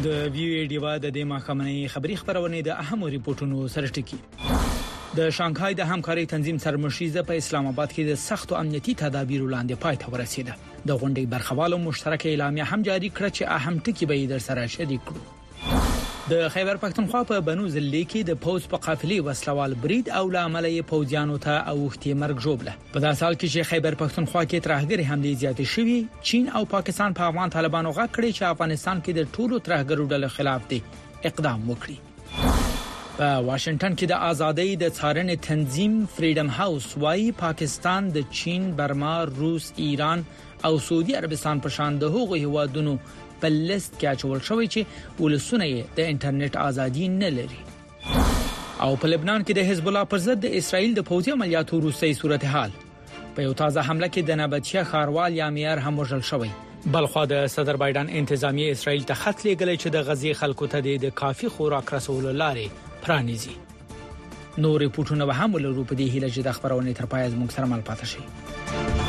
د ویو ډیوا د دې محکمې خبري خبرونه د اهمو ریپورتونو سره ټکی د شانګهای د همکاري تنظیم سرمشيزه په اسلام آباد کې د سختو امنیتي تدابیرو لاندې پای ته ورسیده د غونډې برخوالو مشترک اعلامیه هم جاری کړه چې اهم ټکی به در سره شریک کړو د خیبر پختونخوا په بنو ضلع کې د پوز په قافلې وسلوال برید او لامل یې پوځیانو ته اوختي مرګ جوړله په داسې حال کې چې خیبر پختونخوا کې ترهګری حملې زیاتې شوې چین او پاکستان په افغان طالبانو غږ کړی چې افغانستان کې د ټولو ترهګرو ډلو خلاف دي اقدام وکړي په واشنگټن کې د ازادۍ د څارنې تنظیم فریډم هاوس وايي پاکستان د چین برما روس ایران او سعودي عربستان په شان د هغو هیوادونو په لیست کې اچول شوی چې ولسونه یې د انټرنیټ ازادي نه لري او په لبنان کې د حزب الله پر ضد د اسرایل د پوځي عملیاتو وروستۍ صورتحال په یو تازه حمله کې د نبطیه خاروال یامیر هم وژل شوی بلخو د صدر بایدن انتظامیه اسرایل ته خط لېږلی چې د غزې خلکو ته د کافي خوراک رسولو لارې پرانیزي نور ریپورتونه به هم ولرو په دې هیله چې د خبرونې تر پایه زموږ سره مل پاتې شي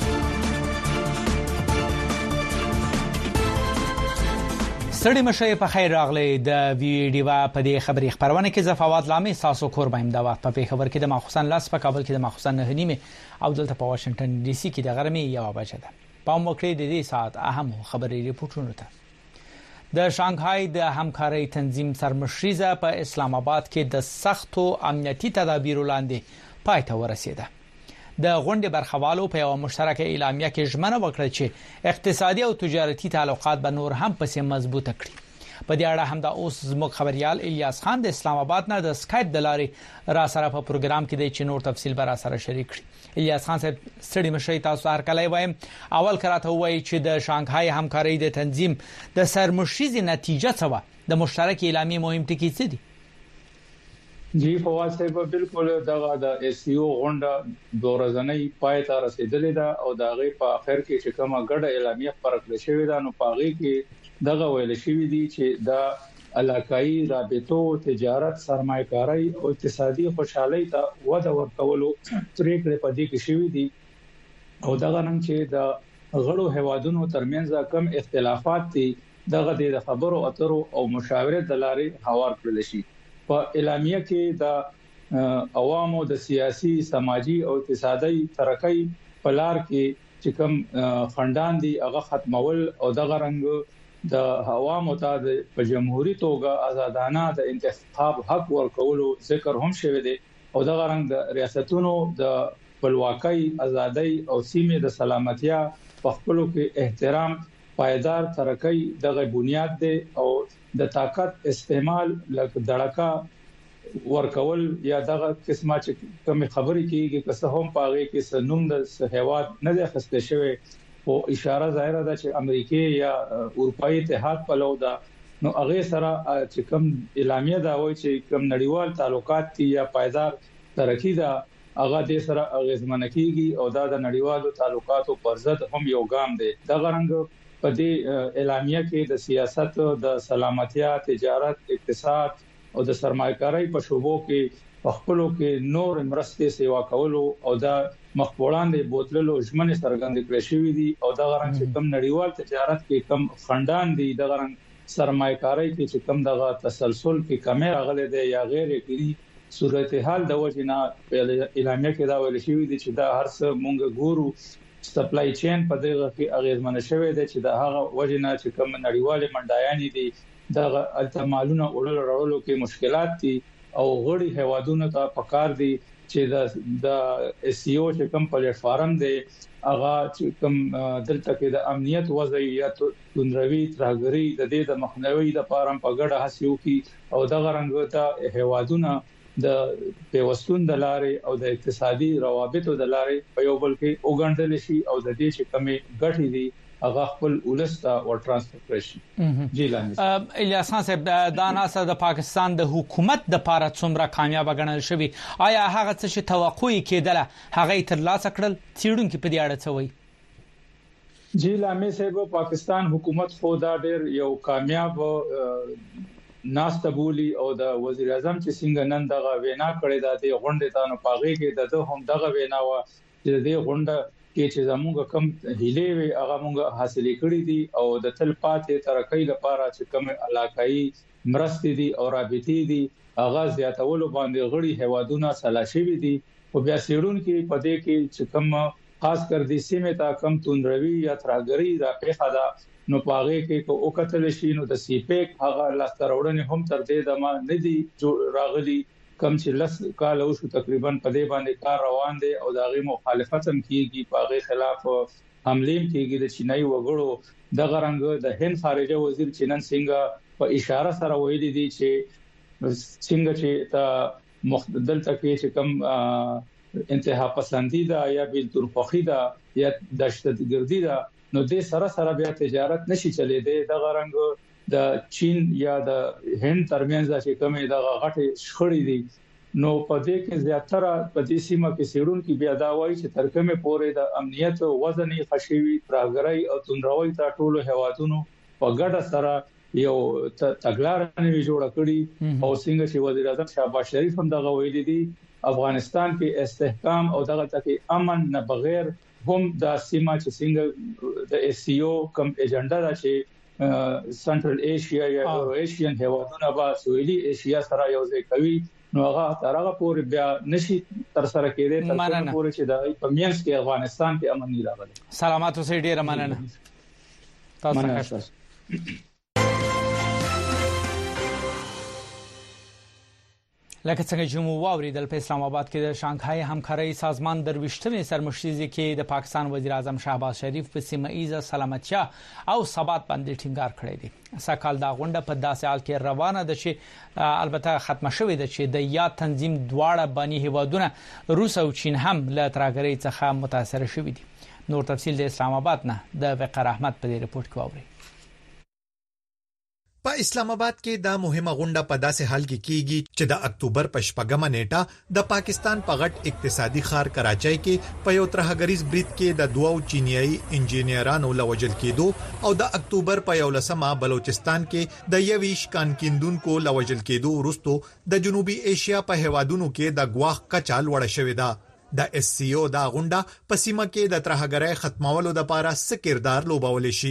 سړی مشه په خیر راغلی د ویډیو په دې خبري خبرونه کې زفاوات لامي ساسو کوربایم دا وخت په خبر کې د ماخوسن لاس په کابل کې د ماخوسن نیمه او دلته په واشنگټن ډي سي کې د غرمې یو بجه ده په موکړې د دې ساعت اهم خبري ریپورتونه ته د شانګهای د همکاري تنظیم سرمشيزه په اسلام آباد کې د سختو امنیتي تدابیرو لاندې پای ته ورسیده د غونډې برخوالو په یو مشترک اعلامیه کې ژمنه وکړه چې اقتصادي او تجارتي تعلقات به نور هم پسې مضبوطه کړي په دې اړه هم د اوس زموږ خبريال الیاس خان د اسلام آباد نه د سکایپ د لارې را سره په پروګرام کې د چینور تفصیل به را سره شریک کړي الیاس خان صاحب ستړي مشي تاسو هر کله وایم اول کراته وایي چې د شانګهای همکاري د تنظیم د سرمشيزي نتیجه څه د مشترک اعلامیه مهم ټکی څه دي جی فواز صاحب بالکل دغه د اس سی او غونډه دورزنۍ پای ته رسیدلې ده او دا غي په اخر کې چې کومه ګډه اعلامیه پرکړه شوې ده نو پاغي کې دغه ویل شوې دي چې د علاقائی رابطو تجارت سرمایه‌کاري او اقتصادي خوشحالي ته وده ورکولو پریکړه پدې کې شوې دي او دغه نن چې د غړو هوادونو ترمنځ کم اختلافات دي دغه د خبرو اترو او مشاورت د لارې هوار کړل شي په اعلامیه کې د عوامو د سیاسي سماجی او اقتصادي ترقۍ په لار کې چې کوم فندان دي هغه ختمول او دغه رنګ د عوامو ته په جمهوریت توګه آزادانه د انتخاب حق ورکولو ذکر هم شوی دی او دغه رنګ د ریاستونو د خپلواکۍ ازادۍ او سیمې د سلامتیا په خپلو کې احترام پایدار ترقۍ دغه بنیاد دی او د طاقت استعمال لکه دړکا ورکول یا دغه قسمه چې کوم خبرې کیږي که څه هم پاغي کې سنوم د هواد نه ده خسته شوی او اشاره ظاهره ده چې امریکای یا اروپאי اتحاد په لور ده نو هغه سره چې کوم اعلامیه دا وایي چې کوم نړیوال تعلقات دي یا پایدار ترقی ده هغه د سره اغیزمن کیږي او دا د نړیوالو تعلقاتو پر ضد هم یو ګام دی دا غرنګ په دې اعلامیه کې د سیاست د سلامتیا تجارت اقتصاد او د سرمایه‌کارۍ په شوبو کې په خپلو کې نور مرستې سیوا کولو او د مخبوړاندې بوتللو ژمنې څرګندې کړې شوې دي او د غرنګ چې کم نړیوال تجارت کې کم فندان دي د غرنګ سرمایه‌کارۍ کې چې کم دغه تسلسل کې کمی راغلي دي یا غیر یقیني صورتحال د وجنه اعلامیه کې دا ویل شوی دي چې دا هر څه مونږ ګورو سپلای چین په دغه کې اغیزمن شوی دی چې د هغه وجنه چې کوم نړیوال منډایانی دي د التمالونه اورلو کې مشکلات دي او غړي هوادونو ته پکار دي چې د اس سی او چې کوم پلیټ فارم دی هغه چې کوم دلته کې د امنیت وضعیت توندروي ترهګري د دې د مخنیوي د فارم په ګډه هڅو کې او د غرنګ ته هوادونه د پیوستون د لارې او د اقتصادي روابطو د لارې په یو بل کې وګڼل شي او د دې چې کمی ګټې دي هغه خپل ولستا او ترانسفر شي جی لاندې الیاس خان صاحب د ناسا د پاکستان د حکومت د پاره څومره کامیاب غنل شوی آیا هغه څه چې توقع کېدله هغه تر لاسه کړل چیرونکو په دې اړه څه وایي جی لاندې صاحب پاکستان حکومت خو دا ډېر یو کامیاب ناستبولی او د وزیر اعظم چې څنګه نن دغه وینا کړې ده د غونډې تانو پاغي کې د هم دغه وینا و چې د غونډه کې چې زموږ کم هیلې وي هغه موږ حاصلې کړې دي او د تل پاتې ترقۍ لپاره چې کوم علاقائی مرستې دي او رابطې دي هغه زیاتولو باندې غړي هوادونه سلاشي دي او بیا سیرون کې پدې کې چې کوم خاص کر دې سیمه تا کم توندروي یا ترګری را پیښه ده نو پاغه کې کو او قتل شي نو د سیپیک هغه لاسترورنه هم تر دې د ما ندي راغلي کم چې لس کال او شو تقریبا په دې باندې کار روان دي او دغه مخالفت هم کیږي پاغه خلاف حمله کیږي د چینای وګړو د غرنګ د هند خارجه وزیر چینن سنگه په اشاره سره ویلي دي چې څنګه چې تا مخدل تکي چې کم انتها پسندی ده یا بیلتون خوخی ده یا دهشتګردي ده نو دې سره بیا تجارت نشي چلے دی د غرنګ د چین یا د هند ترمنځ چې کومه د غټه شخړې دي نو په دې کې زیاتره په دې سیمه کې سیرون کې بیا دا وایي چې ترکمه پورې د امنیت وزنی خشوي ترګرای او تندروي تا ټولو هوادونو په ګډه سره یو تګلارې جوړه کړې او څنګه چې وزیر اعظم شهباز شریف هم دغه ویلي دي افغانستان کې استحکام او دغه تکي امن نه بغیر هم د سیمه چې څنګه د SCO کم ایجنډا دا چې سنټرل ایشیا یا ایشین هیوادونه با سویلي ایشیا سره یو ځای کوي نو هغه ترغه پورې بیا نشي تر سره کېده تر څو پورې چې د پمینس کې افغانستان کې امن نه راغلی سلامات اوسئ ډیر مننه تاسو لکه څنګه چې مو واوریدل په اسلام آباد کې د شانګهای همکارۍ سازمان درويشتمې سرمشريزي کې د پاکستان وزیر اعظم شهباز شریف په سیمه ایزه سلامتیا او ثبات باندې ټینګار کړی دی سکهال دا غونډه په داسې حال کې روانه ده چې البته ختمه شوې ده چې د یاد تنظیم دواړه بانی هیوادونه روس او چین هم له ترګرۍ څخه متاثر شوي دي نور تفصیل د اسلام آباد نه د وقار احمد په دې ریپورت کې واوري په اسلام آباد کې دا مهمه غونډه په داسې حال کې کیږي چې د اکتوبر په شپږمه نیټه د پاکستان په غټ اقتصادي ښار کراچۍ کې په یو ترهګریز برید کې د دوو چینیایي انجینرانو لوجل کېدو او د اکتوبر په 11مه بلوچستان کې د یویش کانکیندونکو لوجل کېدو وروسته د جنوبي ایشیا په هیوادونو کې د ګواښ کچه لوړه شوې ده د SCO دا غونډه په سیمه کې د ترهګرۍ ختمولو لپاره څه کردار لوبول شي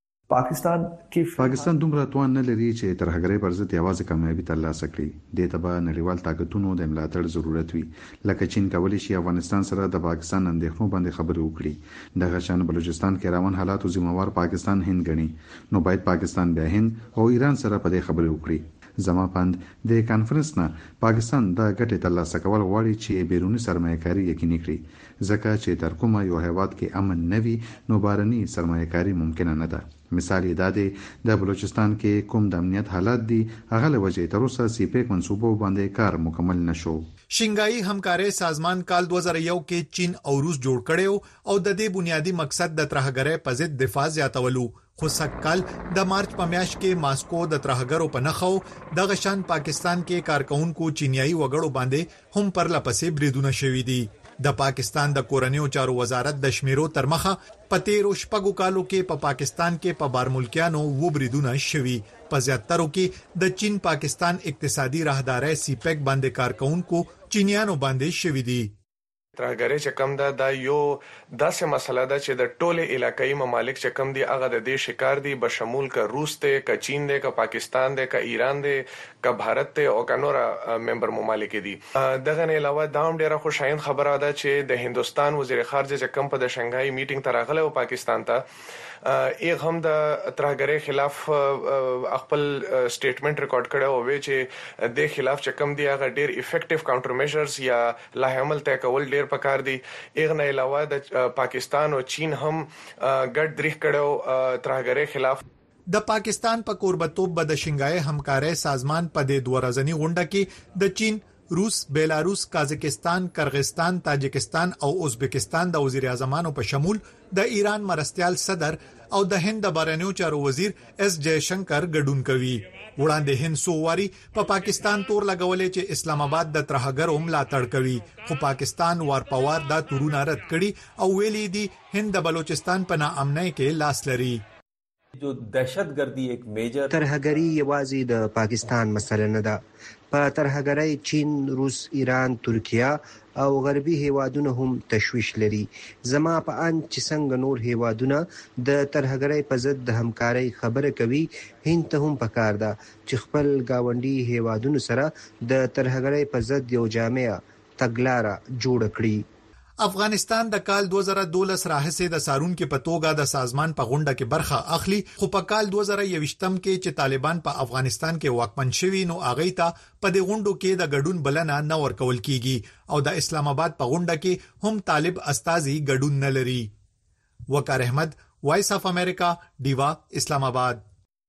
پاکستان دومره توان نه لري چې ترهګرۍ پر ضد یوازې کامیابی ترلاسه کړي د تبع نړیوال طاقتونو د ملاتړ ضرورت وي لکه چین کولی شي افغانستان سره د پاکستان اندېښنو باندې خبرې وکړي دغه شان بلوچستان کې روان حالاتو ذمہوار پاکستان هند غني نو باید پاکستان بیا هند او ایران سره په دې خبرې وکړي زما پاند د کانفرنس نه پاکستان د ګټې ترلاسه کول غواړي چې بیرونی سرمایه‌کاري یقیني کړي ځکه چې تر کومه یو هیواد کې امن نوي نو بارني سرمایه‌کاري ممکن نه ده مثال یې د بلوچستان کې کوم د امنیت حالات دي هغه له وجې تر اوسه سیپیک منصوبو باندې کار مکمل نشو شنګای همکارۍ سازمان کال 2001 کې چین او روس جوړ کړي او د دې بنیادی مقصد د ترهګرۍ په ضد دفاع زیاتولو خو سکهال د مارچ په میاشت کې ماسکو د ترهګرو په نخو د غشان پاکستان کې کارکونکو چینیایي وګړو باندې هم پر لپسې بریدونه شوې دي د پاکستان د کورنیو چارو وزارت د شمیرو تر مخه په 13 شپږو کالو کې په پاکستان کې په بار ملکیانو و بریدونه شوي په زیاترو کې د چین پاکستان اقتصادي راهداري سیپیک باندې کارکونکو چینیانو باندې شوي دي ترهګرۍ چې کم ده دا یو داسې مسله ده چې د ټوله علاقائی ممالک چې کم دي هغه د دې شکار دي بشمول ک روس ته ک چین ده ک پاکستان ده ک ایران ده ک بھارت ته او ک نور ممبر ممالک دي دغه نه علاوه دا هم ډیره خوشاین خبره ده چې د هندستان وزیر خارجه چې کم په د شنګهای میټینګ تراغله او پاکستان ته ایک هم د ترهګرۍ خلاف خپل سټیټمنټ ریکارډ کړو او وی چې د خلاف چې کم دی هغه ډیر افیکټیو کاونټر میجرز یا لایحه عمل ته کول ډیر پکار دي ایغه نه علاوه د پاکستان او چین هم ګډ دریغ کړو ترهګرۍ خلاف د پاکستان په قربتوب د شنګای همکارۍ سازمان په د دورځنی غونډه کې د چین روس، بیلاروس، قازقستان، کرغستان، تاجکستان او ازبکستان د وزیر اعظمانو په شمول د ایران مرستيال صدر او د هند د بهرنیو چارو وزیر اس جے شنکر ګډون کوي. وړاندې هند سوواري په پاکستان تور لګولې چې اسلام آباد د ترهګرو ملاتړ کوي خو پاکستان وارپوار دا تورونه رد کړي او ویلي دي هند د بلوچستان په ناامنۍ کې لاس لري. जो दहशतगर्दी एक major ترهګری یوازې د پاکستان مسله نه ده. په ترهګری چین، روس، ایران، ترکیه او غربي هیوادونه هم تشویش لري. زما په ان چې څنګه نور هیوادونه د ترهګری په ضد د همکارۍ خبره کوي، هند ته هم پکار ده چې خپل گاونډي هیوادونو سره د ترهګری په ضد یو جامع تګلارې جوړ کړي. افغانستان د کال 2012 راهیسې د سارونکو په توګه د سازمان په غونډه کې برخه اخلي، خو په کال 2021م کې چې طالبان په افغانستان کې واکمن شوي نو اغه ته په دې غونډو کې د ګډون بلنه نه ورکول کیږي او د اسلام آباد په غونډه کې هم طالب استازي ګډون نه لري. وقار احمد، وایس اف امریکا، دیوا، اسلام آباد.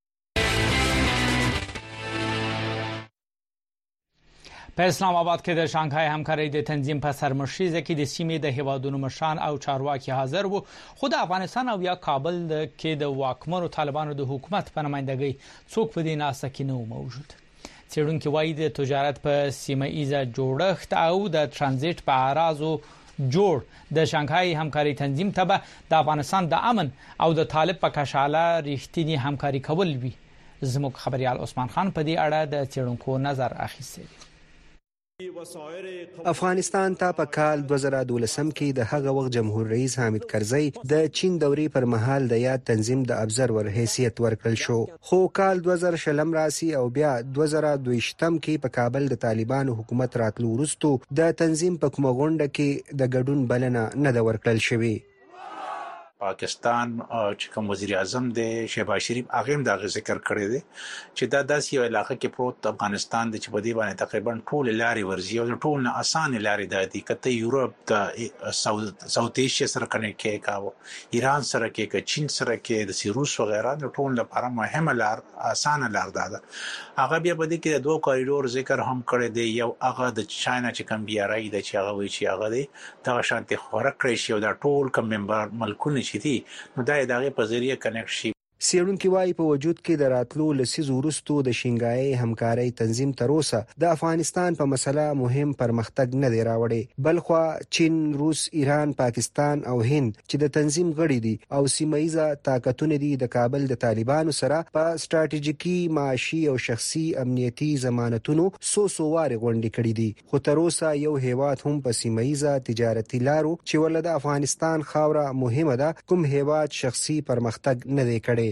په اسلام آباد کې د شانګهای همکارۍ د تنظیم په سرمشریزه کې د سیمې د هیوادونو مشران او چارواکي حاضر وو، خو د افغانستان او یا کابل کې د واکمنو طالبانو د حکومت په نمائندګۍ څوک په دې ناسه کې نه موجود. څېړونکو وايي د تجارت په سیمه ایزه جوړښت او د ترانزیت په اراضو جوړ د شانګهای همکارۍ تنظیم ته د افغانستان د امن او د طالب په کشاله ریښتینی همکاري کول وي. زموږ خبريال عثمان خان په دې اړه د څېړونکو نظر اخیستی. افغانستان ته په کال 2012 کې د هغه وخت جمهور رئیس حامد کرزی د چین دورې پر مهال د یاد تنظیم د ابزرور حیثیت ورکړل شو، خو کال 2000 راسي او بیا 2022 کې په کابل د طالبانو حکومت راتلو وروسته د تنظیم په کومه غونډه کې د ګډون بلنه نه د ورکړل شوی. پاکستان چې کوم وزیر اعظم دی شهباز شریف هغه هم دا ذکر کړی دی چې دا داسې یو علاقه کې پروت افغانستان د چې په دې باندې تقریبا ټول لارې ورزي او ټول نه اسانه لارې دي کته یورپ د ساوث ایشیا سره کنیکټ کېږي، ایران سره کې چین سره کې د روس وغیرہ د ټول لپاره مهمه لار اسانه لار ده. هغه بیا په دې کې د دوه کوریډور ذکر هم کړی دی. یو هغه د چاینا چې کوم بیا راي د چې هغه وی چې هغه دی دا شانتي خورک کړی شي او دا ټول کوم ممبر ملکونه نو دا دغه په ذریعہ کنیکټ شي. څېړونکو وايي په وجود کې د راتلو لسیزو وروسته د شانګهای همکارۍ تنظیم تر اوسه د افغانستان په مسله مهم پرمختګ نه دی راوړی، بلخو چین، روس، ایران، پاکستان او هند چې د تنظیم غړي دي او سیمایي طاقتونه دي د کابل د طالبانو سره په ستراتیژیکي، معاشي او شخصي امنیتي ضمانتونو سوسواري غونډې کړې دي، خو تر اوسه یو هیواد هم په سیمایي تجارتي لارو چې ولدا افغانستان خاوره مهمه ده کوم هیواد شخصي پرمختګ نه دی کړی.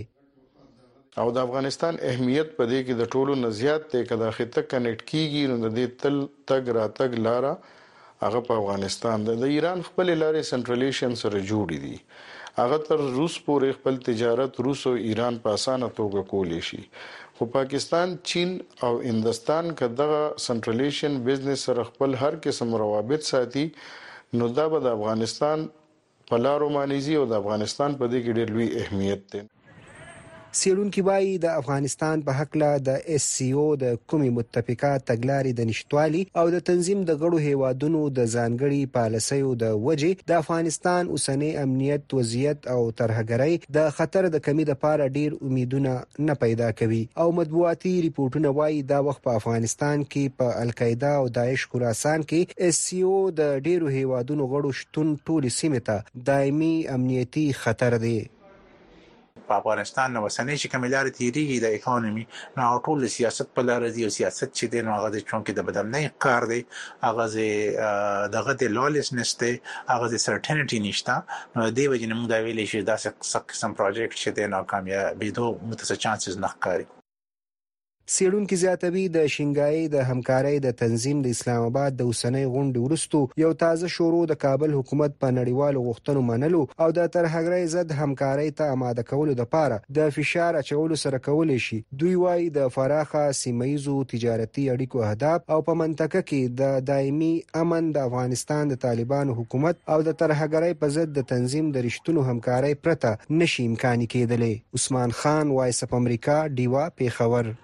او د افغانستان اهمیت په دې کې د ټولو نزيات ته کدا خطه کنیکټ کیږي نو د دې تل تګ را تګ لاره هغه په افغانستان د ایران خپل لارې سنټرل ایشین سره جوړې دي، هغه تر روس پورې خپل تجارت روس او ایران په اسانه توګه کولې شي، خو پاکستان، چین او هندستان کداغه سنټرل ایشین بزنس سره خپل هر قسم روابط ساتي نو دا به د افغانستان په لارو مانیزي او د افغانستان په دې کې ډېر لوی اهمیت دی. څېړونکو وايي د افغانستان په حق له د اس سی او د کومي متفقه تګلارې د نشټوالي او د تنظیم د غړو هیوادونو د ځانګړي پالیسیو د وجې د افغانستان اوسنی امنیت وضعیت او ترهګرۍ د خطر د کمی لپاره ډیر امیدونه نه پیدا کوي او مطبوعاتي ریپورتونه وايي دا وخت په افغانستان کې په القاعده او داعش خراسان کې اس سی او د ډیرو هیوادونو غړو شتون ټول سیمه ته دایمي امنیتي خطر دی. په افغانستان نو وسنۍ چې کوملارې تیریږي د اکانومي نو ټول سیاست په لار دی او سیاست چې د هغه د چونکې د بدلنې کار دی هغه دغه د لالسنس ته هغه د سرټنټی نشته نو دی وجه موږ دا ویلې چې دا سم پروجیکټ چې د ناکامیابی دوه متس چانسز نه ښکاري. څېړونکو زیاتوي د شانګهای د همکارۍ د تنظیم د اسلام آباد د اوسنۍ غونډې وروسته یو تازه شروع د کابل حکومت په نړیوالو غوښتنو منلو او د ترهګرۍ ضد همکارۍ ته آماده کولو لپاره د فشار اچولو سره کولای شي. دوی وايي د فراخه سیمایي تجارتي اړیکو اهداف او په منطقه کې د دایمي امن د افغانستان د طالبانو حکومت او د ترهګرۍ په ضد د تنظیم د رښتونو همکارۍ پرته نشي امکان کېدلی. عثمان خان، وایس اف امریکا، دیوا، پیښور.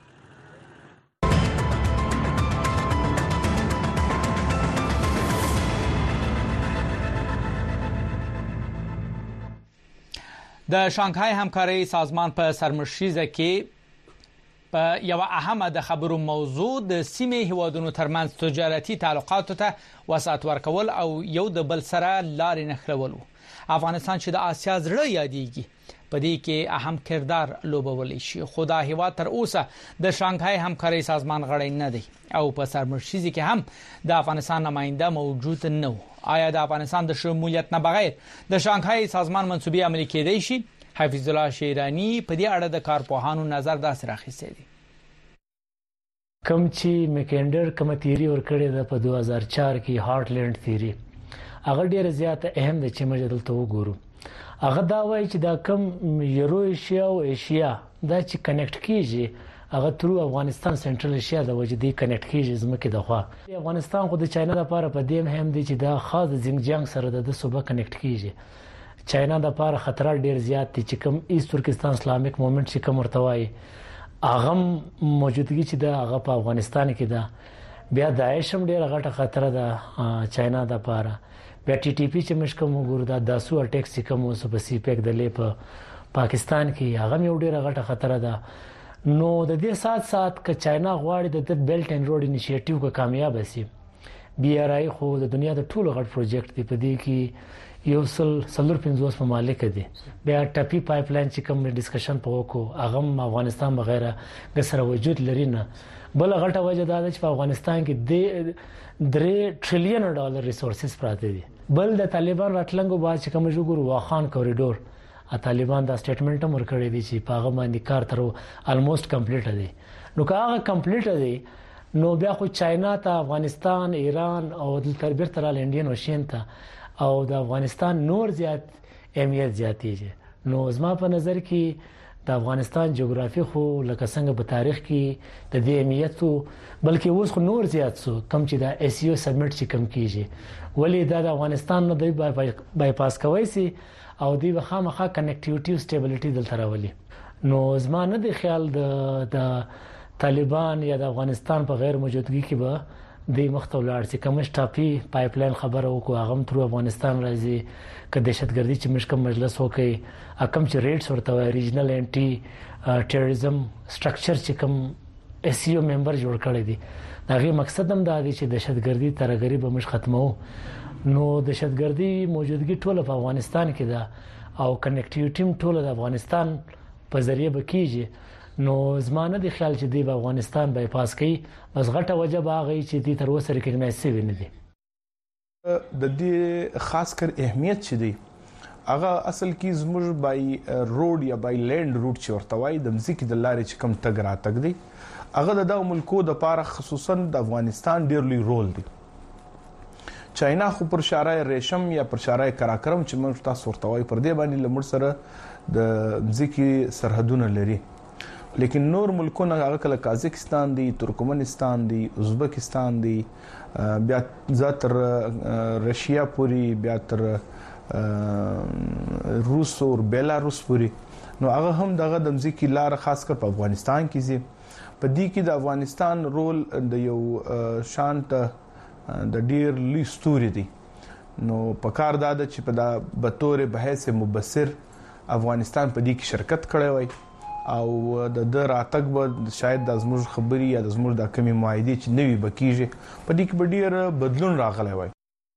د شانګهای همکارۍ سازمان په سرمشریزه کې په یو اهمه د خبرو موضوع د سیمې هیوادونو ترمنځ تجارتي تعلقاتو ته وسعت ورکول او یو د بل سره لارې نښلول. افغانستان چې د آسیا زړه یادېږي په دې کې اهم کردار لوبولی شي. خو دا هیواد تر اوسه د شانګهای همکاري سازمان غړی نه دی او په سرمشریزي کې هم د افغانستان نماینده موجود نه و. آیا د افغانستان د شمولیت نه بغیر د شانګهای سازمان منسوبي عملي کېدای شي؟ حفیظ الله شیرانی په دې اړه د کارپوهانو نظر داسې راخیستی دی. کوم چې میکینډر کوم تیوري ورکړې ده په 2004 کې هارټلند تیوري هغه ډیره زیاته اهم ده چې موږ دلته وګورو. هغه دا وایي چې دا کوم یورو ایشیا او ایشیا دا چې کنیکټ کیږي هغه تر افغانستان سنټرل ایشیا د وجدي کنیکټ کیږي زموږ د خوا. افغانستان خو د چاینا لپاره په دې هم دی چې دا خاص زینجیانګ سره د صوبه کنیکټ کیږي. چاینا د لپاره خطر ډیر زیات دي چې کوم ایست ترکستان اسلامیک موومېنټ چې کوم ورتوي هغه موجودګي چې دا هغه په افغانستان کې ده. بیا داعش هم ډیر غټه خطر ده چاینا د لپاره. بیا ټي ټي پی چې مشکوم وګورو دا داسو اټیکس کوم اوس په سی پیک د لې په پاکستان کې هغه یو ډیر غټه خطر ده. نو د دې سات ک چاینا غواړي د بیلټ اینډ روډ انیشیټیو کو کامیاب شي. بي ار آی خو د دنیا د ټولو غټ پروجیکټ دی په دې کې یو سلور 50 ممالک دي. بیا ټاپي پایپ لاین چې کوم ډیسکشن په وکړو هغه افغانستان بغیر د سره وجود لري نه. بل غټه وجه دا ده چې په افغانستان کې د 3 ټریلیون ډالر ریسورسز پراته دي. بل د طالبان راتلنګو بعد چې کوم جوړ واخان کوریډور طالبان دا سټیټمنټ هم ورکړی دی چې په هغه باندې کار تر الموست کمپلیټ دی. نو که هغه کمپلیټ دی نو بیا خو چاینا ته افغانستان ایران او د تربیر تر انډین اوشین ته او د افغانستان نور زیات اهمیت زیاتېږي. نو زما په نظر کې د افغانستان جغرافي خو لکه څنګه په تاریخ کې د دې اهمیت بلکې اوس خو نور زیات سو کم چې د اس یو سبمټ چې کم کیږي ولی دا د افغانستان نه دی بایپاس کوي سي او دی خامخا کنیکټیویټي او سټیبلیټي دلته راولي. نو زما نه دی خیال د طالبان یا د افغانستان په غیر موجودګي کې به د مختلف چې کوم ټاپي پایپ لاین خبره وکړو هغه تر افغانستان راځي که دهشتګردي چې مشکم مجلس وکړي اکم چې ریټس ورته ریجنل انټي ټیرریزم سټرکچر چې کوم اس یو ممبر جوړ کړی دی دغه مقصد هم دا دی چې دهشتګردي ترګری به مش ختمو. نو دهشتګردي موجودګي ټوله په افغانستان کې ده او کنیکټیویټي ټوله د افغانستان په ذریعہ بکیږي. نو زمانه د خیال چې دی په افغانستان بایپاس کوي بس غټه وجه باغی چې دی تر اوسه ریکګنایز شوی نه دی. د دې خاص کر اهمیت چې دی هغه اصل کې زموږ بای روډ یا بای لینډ روټ چې ورتوي د مزيک د لارې چې کم تګ راتګ دی هغه د ملکو د پاره خصوصا د افغانستان ډیر لوی رول دی. چاینا خو پر شارع ریشم یا پر شارع کراکرم چې موږ تاسو ورتوي پر دې باندې لمر سره د مزيک سرحدونه لري. لیکن نور ملکونه هغه کله قازقستان دي ترکمنستان دي ازبکستان دي بیا زاتر رشیا پوری بیا تر روس او بیلاروس پوری. نو هغه هم دغه د مزيکي لار خاص کر په افغانستان کې زی په دې کې د افغانستان رول د یو شانت د ډیر لوی ستوري دي. نو په کار دا چې په دا بطور بحث مبصر افغانستان په دې کې شرکت کړی وای او د راتګ به شاید د زموږ خبري یا د زموږ د کمی معاهده چې نوي بکیږي په دې کې به ډیر بدلون راغلی وای.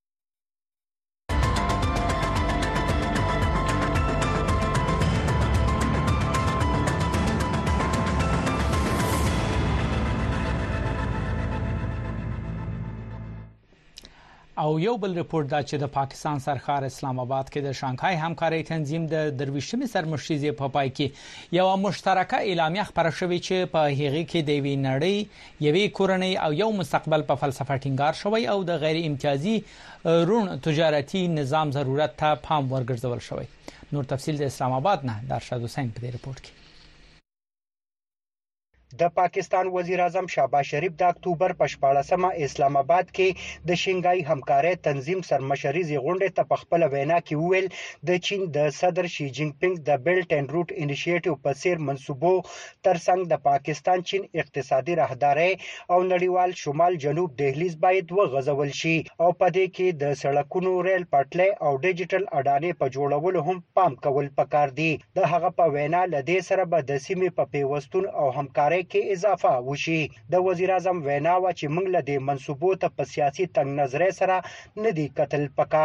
او یو بل ریپورت دا چې د پاکستان سرکار اسلام آباد کې د شانګهای همکاري تنظیم د درویشتمې سرمشریزې په پای کې یو مشترکه اعلامیه خبره شوې چې په هغه کې د وی نړۍ یوې کورنۍ او یو مستقبل په فلسفه ټینګار شوی او د غیر امتیازي رون تجارتي نظام ضرورت ته پام ورګرځول شوی. نور تفصیل د اسلام آباد نه درشاد حسین په دې ریپورت کې. د پاکستان وزیر اعظم شهباز شریف د اکتوبر په 14مه اسلام آباد کې د شنګای همکارۍ تنظیم سرمشریزي غونډې ته په خپل وینا کې وویل د چین د صدر شي جینګ پینګ د بیلټ اینډ روټ انیشیټیو په څیر منسوبو ترڅنګ د پاکستان چین اقتصادي راهداري او نړیوال شمال جنوب دهلیز باید وغځول شي او په دې کې د سړکونو ریل پټلۍ او ډیجیټل اډانې په جوړولو هم پام کول پکار دي. د هغه په وینا لدې سره به د سیمې په پیوستون او همکارۍ کې اضافه وشي. د وزیر اعظم وینا و چې موږ له دې منسوبو ته په سیاسي تنګ نظرۍ سره نه دی کتل پکار.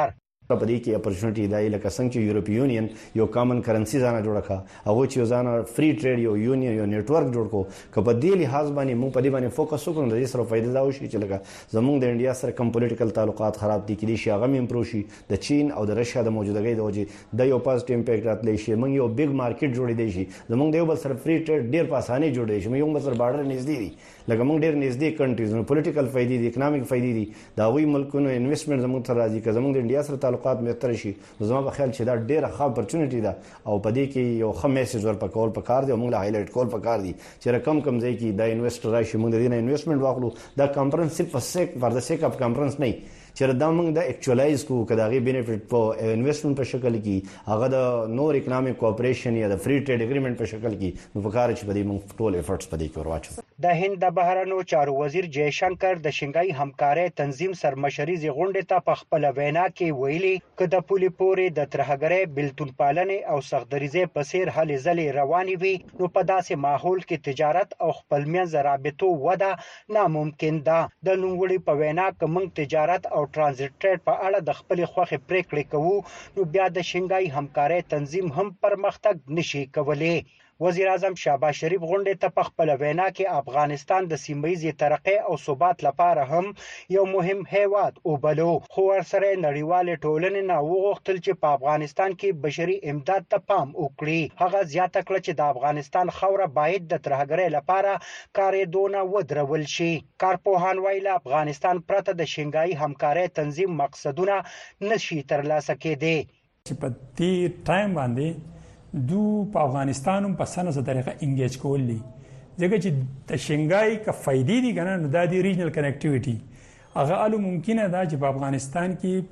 په دې کې اپورچونټی دی لکه څنګه چې یورپی یونین یو کامن کرنسی ځانه جوړ کړه هغه چې ځانه فری ټریډ یو یونین یو نیټورک جوړ کو کله دې لحاظ باندې موږ په دې باندې فوکس وکړو د دې سره فائدہ دا وشي چې لکه زموږ د انډیا سره کوم پولیټیکل تعلقات خراب دي کړي شي هغه امپروو شي د چین او د رشیا د موجودګۍ د وجې د یو پازټیو امپیکټ راتلی شي موږ یو بیگ مارکیټ جوړې دی شي زموږ د یو بل سره فری ټریډ ډیر په اسانۍ جوړ دی شي موږ یو بل سره بارډر نږدې دي لکه موږ ډیر نږدې کنټریز نو پولیټیکل فائدې دي اکونومیک فائدې دي دا وی ملکونو انویسټمنټ زموږ سره راځي که زموږ د انډیا سره تعلقات بهتر شي زما په خیال چې دا ډیره ښه اپورچونټی ده او په دې کې یو ښه میسج ورپکول پکار دی او موږ له هایلایټ کول پکار دي چې رقم کم ځای کې دا انویسټر راشي موږ د دې نه انویسټمنټ واخلو دا کانفرنس صرف فار د سیک اف کانفرنس نه چې دا موږ د اکچوالایز کو کداغي بینیفټ په انویسټمنټ په شکل کې هغه د نور اکونومیک کوآپریشن یا د فری ټریډ اګریمنٹ په شکل کې نو پکار چې په دې موږ ټول ایفورټس په دې کې ورواچو د هند د بهرنیو چارو وزیر جے شنکر د شنګای همکارۍ تنظیم سرمشريزي غونډې ته په خپل وینا کې ویلي چې د پولي پورې د ترهګرۍ بلتون پالنې او سختدریزي په سیر هلې ځلې روانې وي نو په داسې ماحول کې تجارت او خپلمنځ رابطو وده ناممکن ده د نوموړي په وینا کوم تجارت او ترانزیت ټریډ په اړه د خپل خوخي پریکړې کوو نو بیا د شنګای همکارۍ تنظیم هم پرمختګ نشي کولای وزیر اعظم شهباز شریف غونډې ته په خپل وینا کې افغانستان د سیمه‌ییزې ترقۍ او ثبات لپاره هم یو مهم هیواد وبلو خو ورسره نړیوال ټولنې نه وغوښتل چې په افغانستان کې بشري امداد ته پام وکړي هغه زیاته کړه چې د افغانستان خوره باید د ترهګرۍ لپاره کارېدونه ودرول شي کارپوهان ویل افغانستان پرته د شنګای همکارۍ تنظیم مقصدونه نشي ترلاسه کېدی چې په دې ټایم باندې دو په افغانستان په سنه طریقه انګیج کول دي ځکه چې د شنګای کا فائدې دي کنه نو د ریجنل کنیکټیویټي هغه الو ممکنه ده چې په افغانستان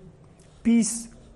کې پیس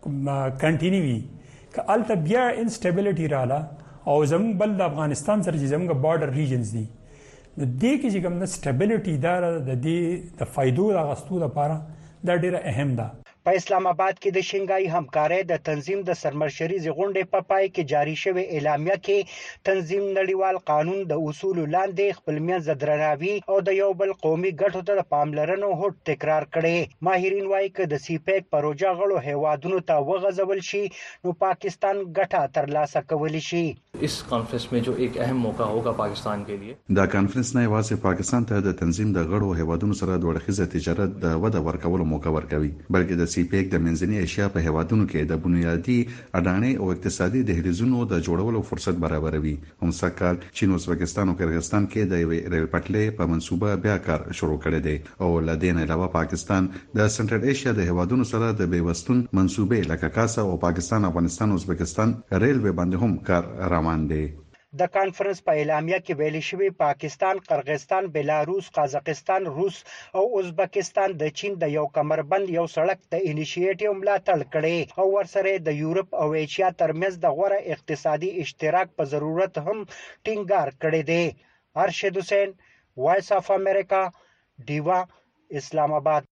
کنټینیو وي که الته بیا instability رااله او زموږ بل د افغانستان سره چې زموږ بارډر ریجنز دي نو دې کې چې کوم د stability دار د دې د فائدو د غستو لپاره دا ډیره اهم ده په اسلام آباد کې د شنګای همکارۍ د تنظیم د سرمشريزي غونډې په پای کې جاری شوی اعلامیه کې تنظیم نړیوال قانون د اصول لاندې خپلمنځ درناوي او د یو بل قومي ګټو ته پاملرنه هوټ تکرار کړي ماهرین وايي چې د سیپیک پروژه غړو هیوادونو ته وغځول شي نو پاکستان ګټه ترلاسه کولی شي اس کانفرنس میں جو ایک اہم موقع ہوگا پاکستان کے لیے دا کانفرنس نه یوازې پاکستان ته د تنظیم د غړو هیوادونو سره د ورخیزه تجارت د وده ورکولو موقع ورکوي بلکې د سیپیک د منځنۍ ایشیا په هیوادونو کې د بنیادی اډانې او اقتصادي دهلیزونو د جوړولو فرصت برابروي هم سکهال چین او ازبکستان او قرغیزستان کې د ریل پټلۍ په منصوبه بیا کار شروع کړی دی او لدین علاوه پاکستان د سنټرل ایشیا د هیوادونو سره د بیوستون منصوبې لکه کاسا او پاکستان افغانستان او ازبکستان ریلوې باندې هم کار روان دی د کانفرنس په اعلامیه کې ویل شوی پاکستان، قرغیزستان، بلاروس، قازقستان، روس او ازبکستان د چین د یو کمربند یو سړک د انیشیټیو ملاتړ کړي او ورسره د یورپ او ایشیا ترمنځ د غوړه اقتصادي اشتراک په ضرورت هم ټینګار کړی دی. ارشد حسین، وایس اف امریکا، ډیوا، اسلام آباد.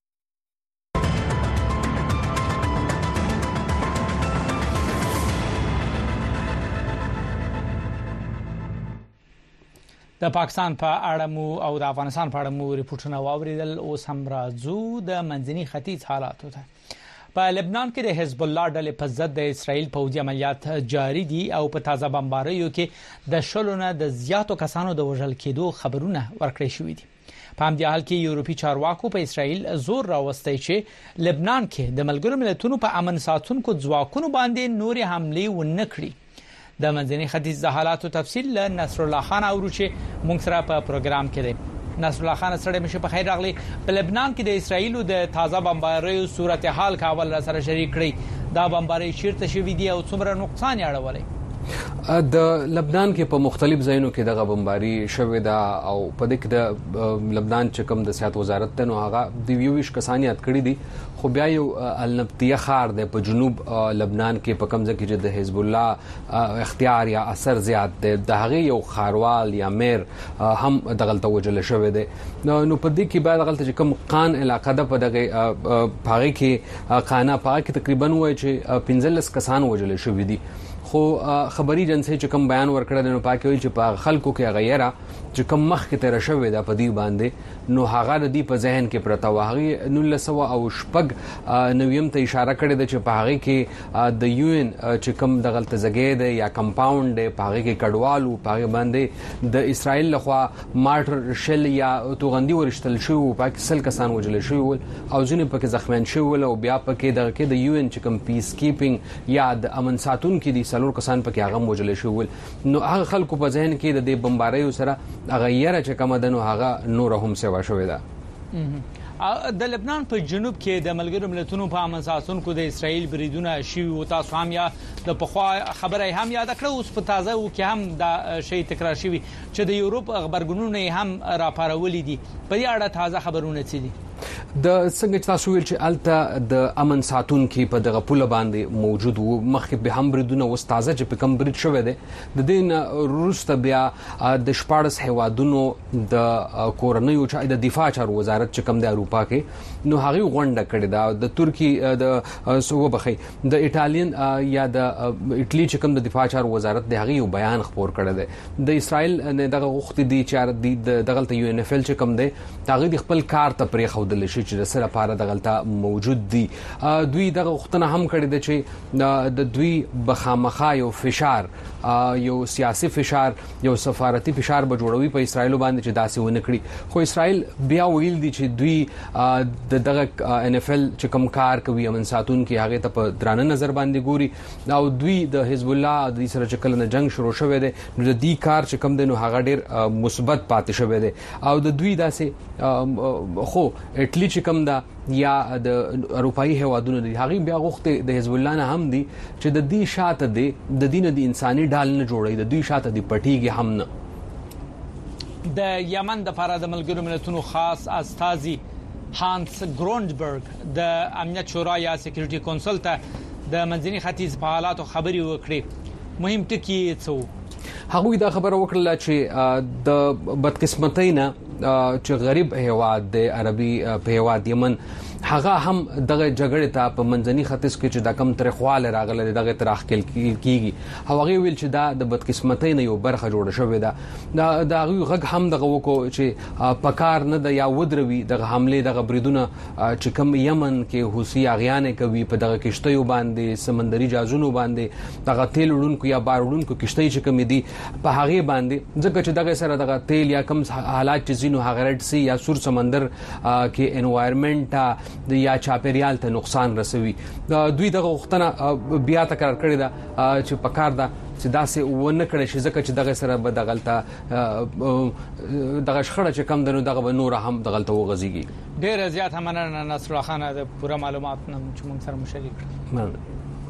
د پاکستان په اړه مو او د افغانستان په اړه مو ریپورتونه واوریدل. اوس هم راځو د منځني ختیځ حالاتو ته. په لبنان کې د حزب الله ډلې په ضد د اسرائیل پوځي عملیات جاری دي او په تازه بمباریو کې د شلونه د زیاتو کسانو د وژل کېدو خبرونه ورکړې شوې دي. په همدې حال کې یورپی چارواکو په اسرائیل زور راوستي چې لبنان کې د ملګرو ملتونو په امن ساتونکو ځواکونو باندې نوري حمله ونه کړي. د منځني ختیځ د حالاتو تفصیل له نصر الله خان اورو چې موږ سره په پروګرام کې دی. نصر الله خان سره مشه په خیر راغلی. په لبنان کې د اسرایل د تازه بمباریو صورتحال کاول را سره شریک کړي. دا بمباری چیرته شوې دي او څومره نقصان یې اړولې؟ د لبنان کې په مختلف ځایونو کې دغه بمباری شوې ده او په دې کې د لبنان چې کوم د صحت وزارت ته نو هغه د 20 کسان یاد کړی دي خو بیا یو النبطیه خار ده په جنوب لبنان کې په کوم ځای کې چې د حزب الله اختیار یا اثر زیات ده د هغه یو خاروال یا میر هم دغلت وجل شوې ده نو په دې کې بعد دغلت چې کوم قان علاقه ده په دغه پاغي کې قانه پاغي کې تقریبا وای چې 15 کسان وجل شوې دي خو خبري جنسي چې کوم بیان ورکړل نو پاکي ویل چې په خلکو کې غیره چې کوم مخ کې تیر شوې ده په دې باندې نو هغه د دې په ذهن کې پرتا وغه 1900 نویم ته اشاره کړې ده چې په هغه کې د یو ان چې کوم د غلط زګې ده یا کمپاوند ده په هغه کې کډوالو په هغه باندې د اسرائیل لخوا مارټر شل یا توغندي ورشتل شو پاکستان کسان وجل شو او ځینې پکې زخمیان شو او بیا پکې د یو ان چې کوم پیس کیپینګ یا د امن ساتون کې دي سلور کسان پکې هغه وجل شو نو هغه خلکو په ذهن کې د دې بمباریو سره هغه یره چې کوم دنو هغه نور هم سیوا شوې ده د لبنان په جنوب کې د ملګرو ملتونو په امن ساتونکو د اسرائیل بریدونه شوي او تاسو هم یا د پخوا خبره هم یاد کړو اوس په تازه او کې هم دا شی تکرار شوی چې د یورپ خبرګونونه هم راپارولې دي په دې اړه تازه خبرونه څه دي د څنګه تاسو ویل چې الته د امن ساتونکو په دغه پوله باندې موجود وو مخکې به هم بریدونه وستازه چې په کم برید شوه ده د دین روسته بیا د شپارس هوادونو د کورنیو چې د دفاع چارو وزارت چې کم د اروپا کې نو هغه غونډه کړې ده د ترکی د سوبخي د ایتالین یا د ایټلی چې کم د دفاع چارو وزارت د هغه یو بیان خبر کړی ده د اسرائیل دغه وخت دي چې دغه یو ان اف ال چې کم ده هغه د خپل کار ته پرې خودل شي چې د سره لپاره دغلطه موجود دي دوی دغه وختونه هم کړی دي چې د دوی بخامخا یو فشار یو سیاسي فشار یو سفارتي فشار به جوړوي په اسرائیل باندې چې داسې ونه کړی خو اسرائیل بیا ویل دي چې دوی دغه ان اف ال چې کوم کار کوي امن ساتون کې هغه ته په درانه نظر باندې ګوري او دوی د حزب الله د سره چې کله جنگ شروع شوه دي نو د دې کار چې کوم دنو هغه ډیر مثبت پاتې شوه دي او د دوی داسې خو اټلی چې کوم دا یا د اروپאי هوادونو دي هغه بیا غوښته د حزب الله نه هم دي چې د دې شاته دي د دین د انساني ډال نه جوړي د دوی شاته دي پټیږي هم نه د یمن د لپاره د ملګرو ملتونو خاص استازي هانس ګرونډبرګ د امنیت شورا یا سکیورټي کونسل ته د منځني ختیځ په حالاتو خبري وکړي مهم ټکی څه هغه دا خبره وکړه چې د بدقسمتۍ نه چې غریب هیواد د عربي په هیواد یمن هغه هم دغه جګړې ته په منځني ختیځ کې چې د کم ترخواله راغله دغه ترخکل کیږي هغه ویل چې دا د بدقسمتۍ نه یو برخه جوړه شوې ده دا غږ هم دغه وکړو چې پکار نه د یا ودروي دغه حمله دغه بریدونه چې کم یمن کې حوثي اغیانې کوي په دغه کشتیو باندې سمندري جهازونو باندې دغه تیل وړونکو یا بار وړونکو کشتۍ چې کم دي په هغه باندې ځکه چې دغه سره دغه تیل یا کم حالات چې زینو هغه رد سي یا سور سمندر کې انوایرنمنت یا چاپیریال ته نقصان رسوي دوی دغه وختونه بیا تکرار کړی دا چې پکار دا چې داسې ونه کړي چې ځکه چې دغه سره به دغلطه دغه شخړه چې کم دنو دغه نور هم دغلطه وغځيږي ډیر زیات مننه نصر الله خان د پوره معلومات نن چې موږ سره مشارکت کړو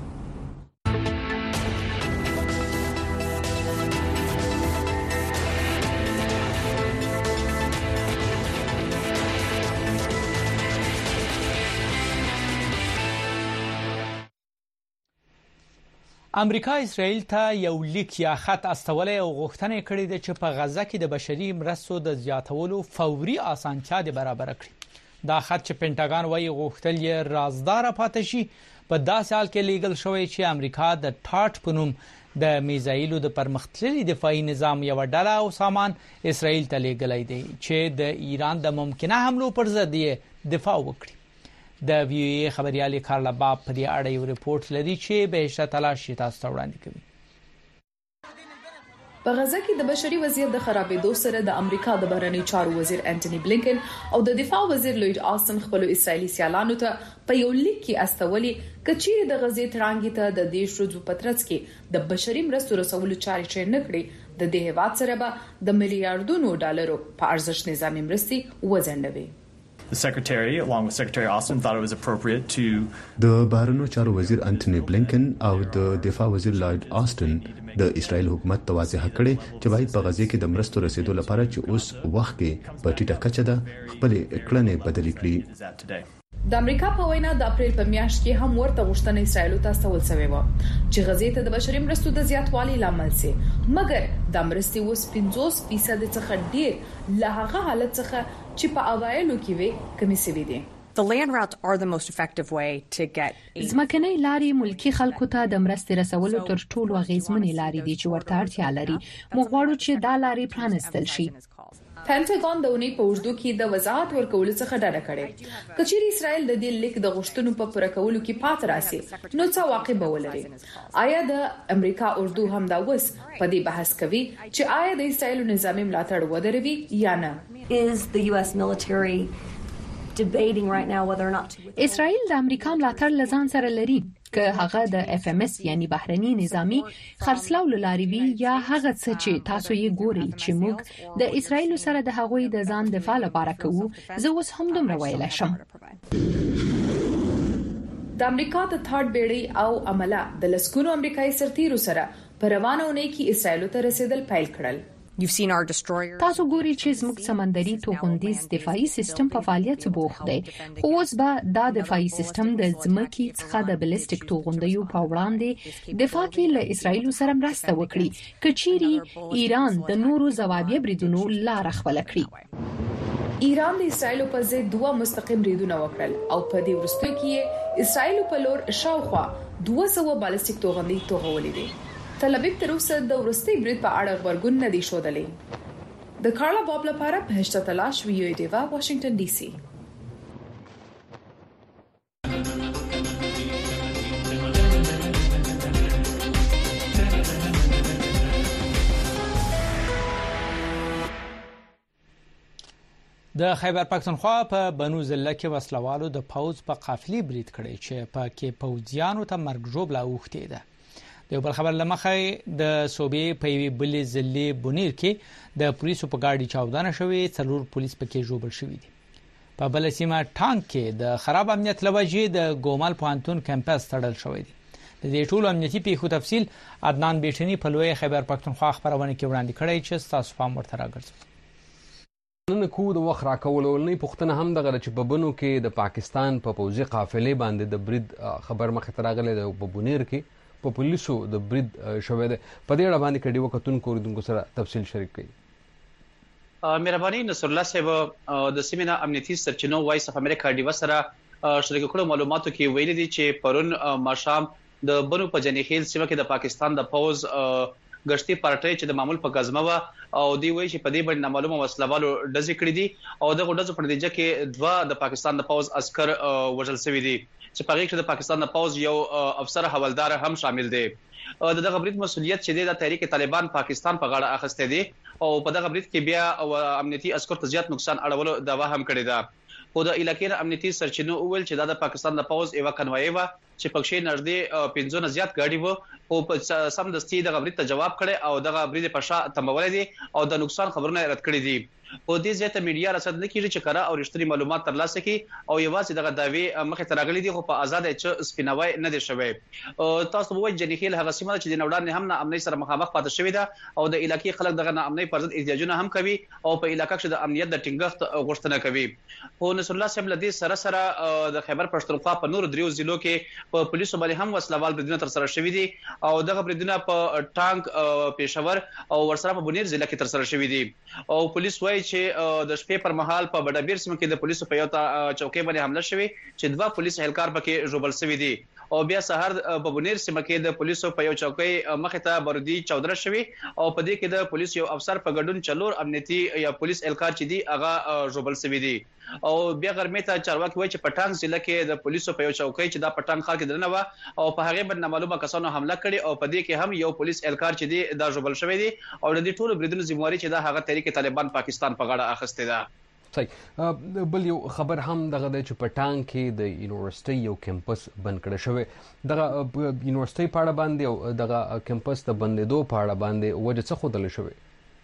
امریکا اسرائیل ته یو لیک یا خط استولې او غوښتنه کړې ده چې په غزه کې د بشري مرستو د زیاتولو فوري اسانتیا د برابر کړي دا خط چې پینټاګان وايي غوښتل یې رازدار پاتې شي په داسې حال کې لیګل شوی چې امریکا د ټاټ پنوم د میزایلو د پرمختللي دفاعي نظام یو ډله او سامان اسرائیل ته لیږلی دی چې د ایران د ممکنه حملو پر ضد یې دفاع وکړي د وی ای خبريالي کارلا باب په دې اړه یو ریپورت لري چې به تلاش تاسو ته وړاندې کوي په غزه کې د بشري وضعیت د خرابېدو سره د امریکا د بهرنی چارو وزیر انټونی بلینکن او د دفاع وزیر لوید آستن خپل اسرایلی سیالانو ته په یو لیک کې استولي کچیر د غزې ترانګي ته د دیش رجو پترڅ کې د بشري مرستو رسولو چارې چېر نه کړې د دې هیواد سره به د میلیارډونو ډالرو په ارزښت نظامي مرستي وزندوي The Secretary, along with Secretary Austin, thought it was appropriate to د بهرنیو چارو وزیر انټونی بلینکن او د دفاع وزیر لوید آستن د اسرائیل حکومت ته واضح کړي چې باید په غزه کې د مرستو رسیدو لپاره چې اوس وخت کې په ټیټه کچه ده خپل کړنې بدلې کړي د امریکا په وینا د اپریل په میاشت کې هم ورته غوښتنه اسرائیل ته استول شوې و چې غزې ته د بشري مرستو د زیاتوالي لامل سي مګر د مرستې اوس 50% څخه ډیر له هغه حالت څخه چې په اوایلو کې وي کمی سوي دي ځمکنۍ لارې ملکی خلکو ته د مرستې رسولو تر ټولو اغیزمنې لارې دي چې ورته اړتیا لري. موږ غواړو چې دا لارې پرانستل شي. پینټاګون د اونۍ په اوږدو کې د وضاحت ورکولو څخه ډډه کړې. کچېری اسرائیل د دې لیک د غوښتنو په پوره کولو کې پات راسي نو څه واقع به ولري. آیا د امریکا اردو هم دا وس په دې بحث کوي چې آیا د اسرائیل نظامی ملاتړ ودروي یا نه؟ اسرائیل د امریکا ملاتړ لزان سره لري که هغه د FMS یعنی بهرني نظامی خرڅلاو لاري وي یا هغه څه چې تاسو یې ګورئ چې موږ د اسرائیل سره د هغوی د ځان دفاع لپاره کوو. زه اوس هم دومره ویلای شم. د امریکا د تھرډ بیړۍ او عمله د لسګونو امریکایي سرتیرو سره په روانه اونۍ کې اسرائیل ته رسیدل پیل کړل. تاسو ګورئ چې زموږ سمندري توغندیز دفاعي سیستم په فعالیت بوخت دی. خو اوس به دا دفاعي سیستم د ځمکې څخه د بلیسټیک توغندیو په وړاندې دفاع کې له اسرائیل سره مرسته وکړي کچيري ایران د نورو ځوابي بریدونو لار خپل کړي. ایران د اسرائیل په ضد دوه مستقیم بریدونه وکړل او په دې وروستیو کې اسرائیل په لور شاوخوا 200 بالستیک توغندي توغولې دي. تل ابیب تر اوسه د ورستي برید په اړه خبرګون نه دی شودلې. د کارلا باب لپاره پهشته تلاش ویو دیوا واشنگټن ډي سي. د خیبر پښتونخوا په بنو ضلع کې وسلوالو د پوز په قافلې برید کړی چې په کې پوځیانو ته مرګ ژوبله اوښتې ده. د بل خبر لمخه د صوبې په وی بل ضلع بونیر کې د پولیسو په گاډي چاودنه شوې، 4 پولیس پکې ژوبل شوي دي. په بل سیمه ټانک کې د خراب امنیت لوجې د ګومال پوهنتون کمپس تړل شوی دی. د دې ټولو امنیتي پیښو تفصیل عدنان بیٹنی په لوی خیبر پښتونخوا خبرونه کې وړاندې کړی چې تاسو پام ورته راګرځي. نن کو د وخت راکولو نه پښتنه هم دغه چې په بنو کې د پاکستان په پوځي قافلې باندې د برید خبر مخ ته راغلی د بونیر کې په پولیسو د برید شوې ده. په دې اړه باندې کډي وکتون کوردونکو سره تفصیل شریک کړي. مهرباني نصر الله صاحب د سیمینه امنیتي سرچینو وایس اف امریکا ډیو سره شریک کړو معلوماتو کې ویل دي چې پرون ماشام د بنو په جنیخیل سیمه کې د پاکستان د پوز غشتي پارټي چې د معمول په غزمه و او دی وایي چې په دې باندې معلومه وسلوالو ډزې کړې دي او دغه ډزو په نتیجه کې 2 د پاکستان د پوز عسكر وژل شوی دي چې په هغه کې د پاکستان د پوز یو افسر حوالدار هم شامل دی. دغه برید مسولیت چې د تحریک طالبان پاکستان په غاړه اخیسته دي او په دغه برید کې بیا امنیتي عسكر ته زیات نقصان اړولو داوا هم کړی ده. خو د علاقې امنیتي سرچینو ویل چې د پاکستان د پوز یو کنوای و چې پکښې نږدې 500 نه زیات گاډي وو او په سم دستي د برید ته جواب کړي او دغه برید په شا تمول دي او د نقصان خبرونه رد کړي دي. په دې ځای ته میډیا رسد نه کیږي چې کړه او رښتینی معلومات ترلاسه کړي او یوازې دغه داوی مخې ته راغلي دي خو په آزاد چې سپیناوي نه دي شوی. تاسو وایي جنیخیل هغه سیمه چې د نوډان هم نه امنیت سره مخامخ پاتې شوی ده او د علاقې خلک دغه نه امنیت پر ضد احتجاجونه هم کوي او په علاقې کې د امنیت د ټینګښت غوښتنه کوي. خو نصر الله صاحب لدی سره د خیبر پښتونخوا په نور دریو ضلعو کې په پولیسو باندې هم وسلوال بریدونه تر سره شوي دي او دغه بریدونه په ټانک پېښور او ورسره په بونیر ضلع کې تر سره شوي دي او پولیس وایي چې د شپې پر مهال په بډابیر سیمه کې د پولیسو په یو چوکۍ باندې حمله شوې چې 2 پولیس اهلکار پکې ژوبل شوي دي او بیا سحر په بونیر سیمه کې د پولیسو په یو چوکۍ مخې ته بارودي چودره شوې او په دې کې د پولیس یو افسر په ګډون 4 امنیتي یا پولیس اهلکار چې دي هغه ژوبل شوي دي او بیا غرمه ته چارواکي وایي چې پټان ضلع کې د پولیسو په یو چوکۍ چې دا پټان ښار کې درنه و او په هغه باندې معلومه کسانو حمله کړي او په دې کې هم یو پولیس اهلکار چې دی دا ژوبل شوی دی او د دې ټولو بریدونو ذمہواری چې دا هغه تحریک طالبان پاکستان په غاړه اخیسته ده. صحیح. بل یو خبر هم دغه د چپټان کې د یونیورسيټي یو کیمپس بند کړی شوی. دغه یونیورسيټي په اړه باندې او دغه کیمپس ته بندېدو په اړه باندې وجه څه خودل شوی.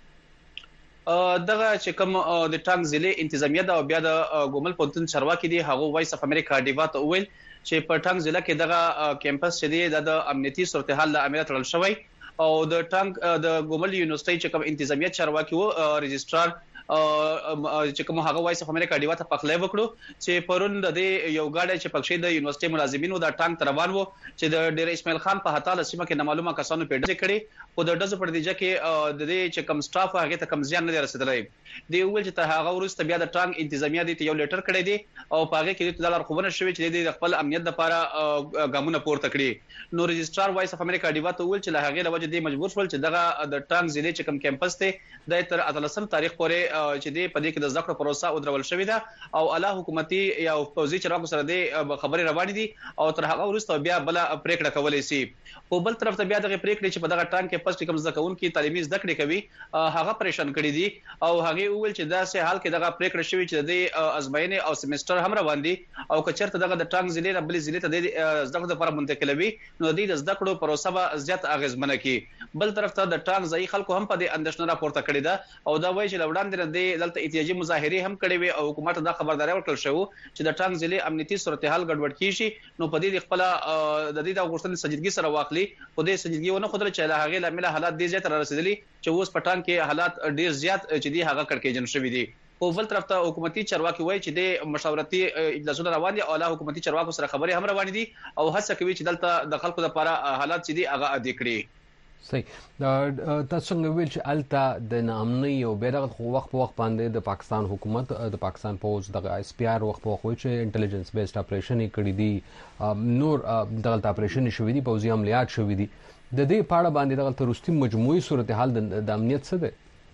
دغه چې کوم د ټانګ ضلع انتظامیه دا او بیا د ګومل پونتن چرواکي دي هغه وایس اف امریکا ډیوا ته ویل چې په ټانګ ضلع کې دغه کیمپس چې دی د امنیتي صورتحال له امیر تړل شوی او د ټانګ د ګومل یونیورسيټي چې کوم انتظامیه چرواکي وو رجسترار چې کوم هغه وایس اف امریکا ډیوا ته پخلې وکړو چې پرون د یو غاډه چې پکښې د یونیورسيټي ملازمینو د ټانک روان وو چې د ډیر اسماعیل خان په هټاله سیمه کې نامعلومه کسانو پیډه کړي او د دزو پر دیجه کې د دې چې کم سټاف هغه ته کم زیان نه رسیدلی دی ول چې ته هغه ورسته بیا د ټانک انتظامیه دي یو لیټر کړی دی او پاګه کې د لارښوونه شوې چې د خپل امنیت لپاره ګامونه پورته کړي نو رجسترار وایس اف امریکا ډیوا ته ول چې له هغه لوجه دی مجبور شول چې دغه د ټانک ضلع چې کم کیمپس ته د تر 13 تاریخ پورې چې دی په دې کې د ذکر پروسه او درول شوې ده او اعلی حکومتي یا پوزي چراغ سره دی خبري روانې دي او تر هغه ورسته بیا بل پریکړه کولای شي په بل طرف ته بیا دغه پریکړه چې په دغه ټانک کې پس کوم ځکون کې تعلیمي زده کړې کوي هغه پریشان کړي دي او هغه ویل چې دا سه حال کې دغه پریکړه شوی چې د ازمایښت او سیمستر هم روان دي او کچرته دغه د ټانک ضلع نه بل ضلع ته د زده کړو لپاره منتقلوي نو د زده کړو پروسه به زیات اغیزمنه کی بل طرف ته د ټانک ځای خلکو هم په دې اندېښنه راپورته کړي ده او دا وایي چې لوړان د دلته احتجاجي مظاهره هم کړي وي او حکومت دا خبرداري ورکړل شو چې د ټانک ضلع امنیتي صورتحال ګډوډ کیږي نو په دې خپل د دې د غوښتنې سنجیدګي سره واخلي په دې سنجیدګي ونه خدای چې له هغه لامل حالات ډیر زیات رسیدلي چې اوس په ټانک کې حالات ډیر زیات چې دی هغه کړکېجن شوی دي او بل طرف ته حکومتي چارواکي وایي چې د مشاورتي اجلاسونه روان دي او له حکومتي چارواکو سره خبري هم روان دي او هڅه کوي چې دلته د خلکو لپاره حالات چې دي هغه عادي کړي صحیح تاسو څنګه ویل چې الته د نامنۍ او بیرغ وخت په وخت باندې د پاکستان حکومت د پاکستان پوز د اس پی آر وخت په وخت چې انټيليجنس بیسډ اپریشن کړي دي نور دغه اپریشن شوې دي پوزي عملیات شوې دي د دې پاړه باندې دغه تروستي مجموعي صورتحال د امنیت څه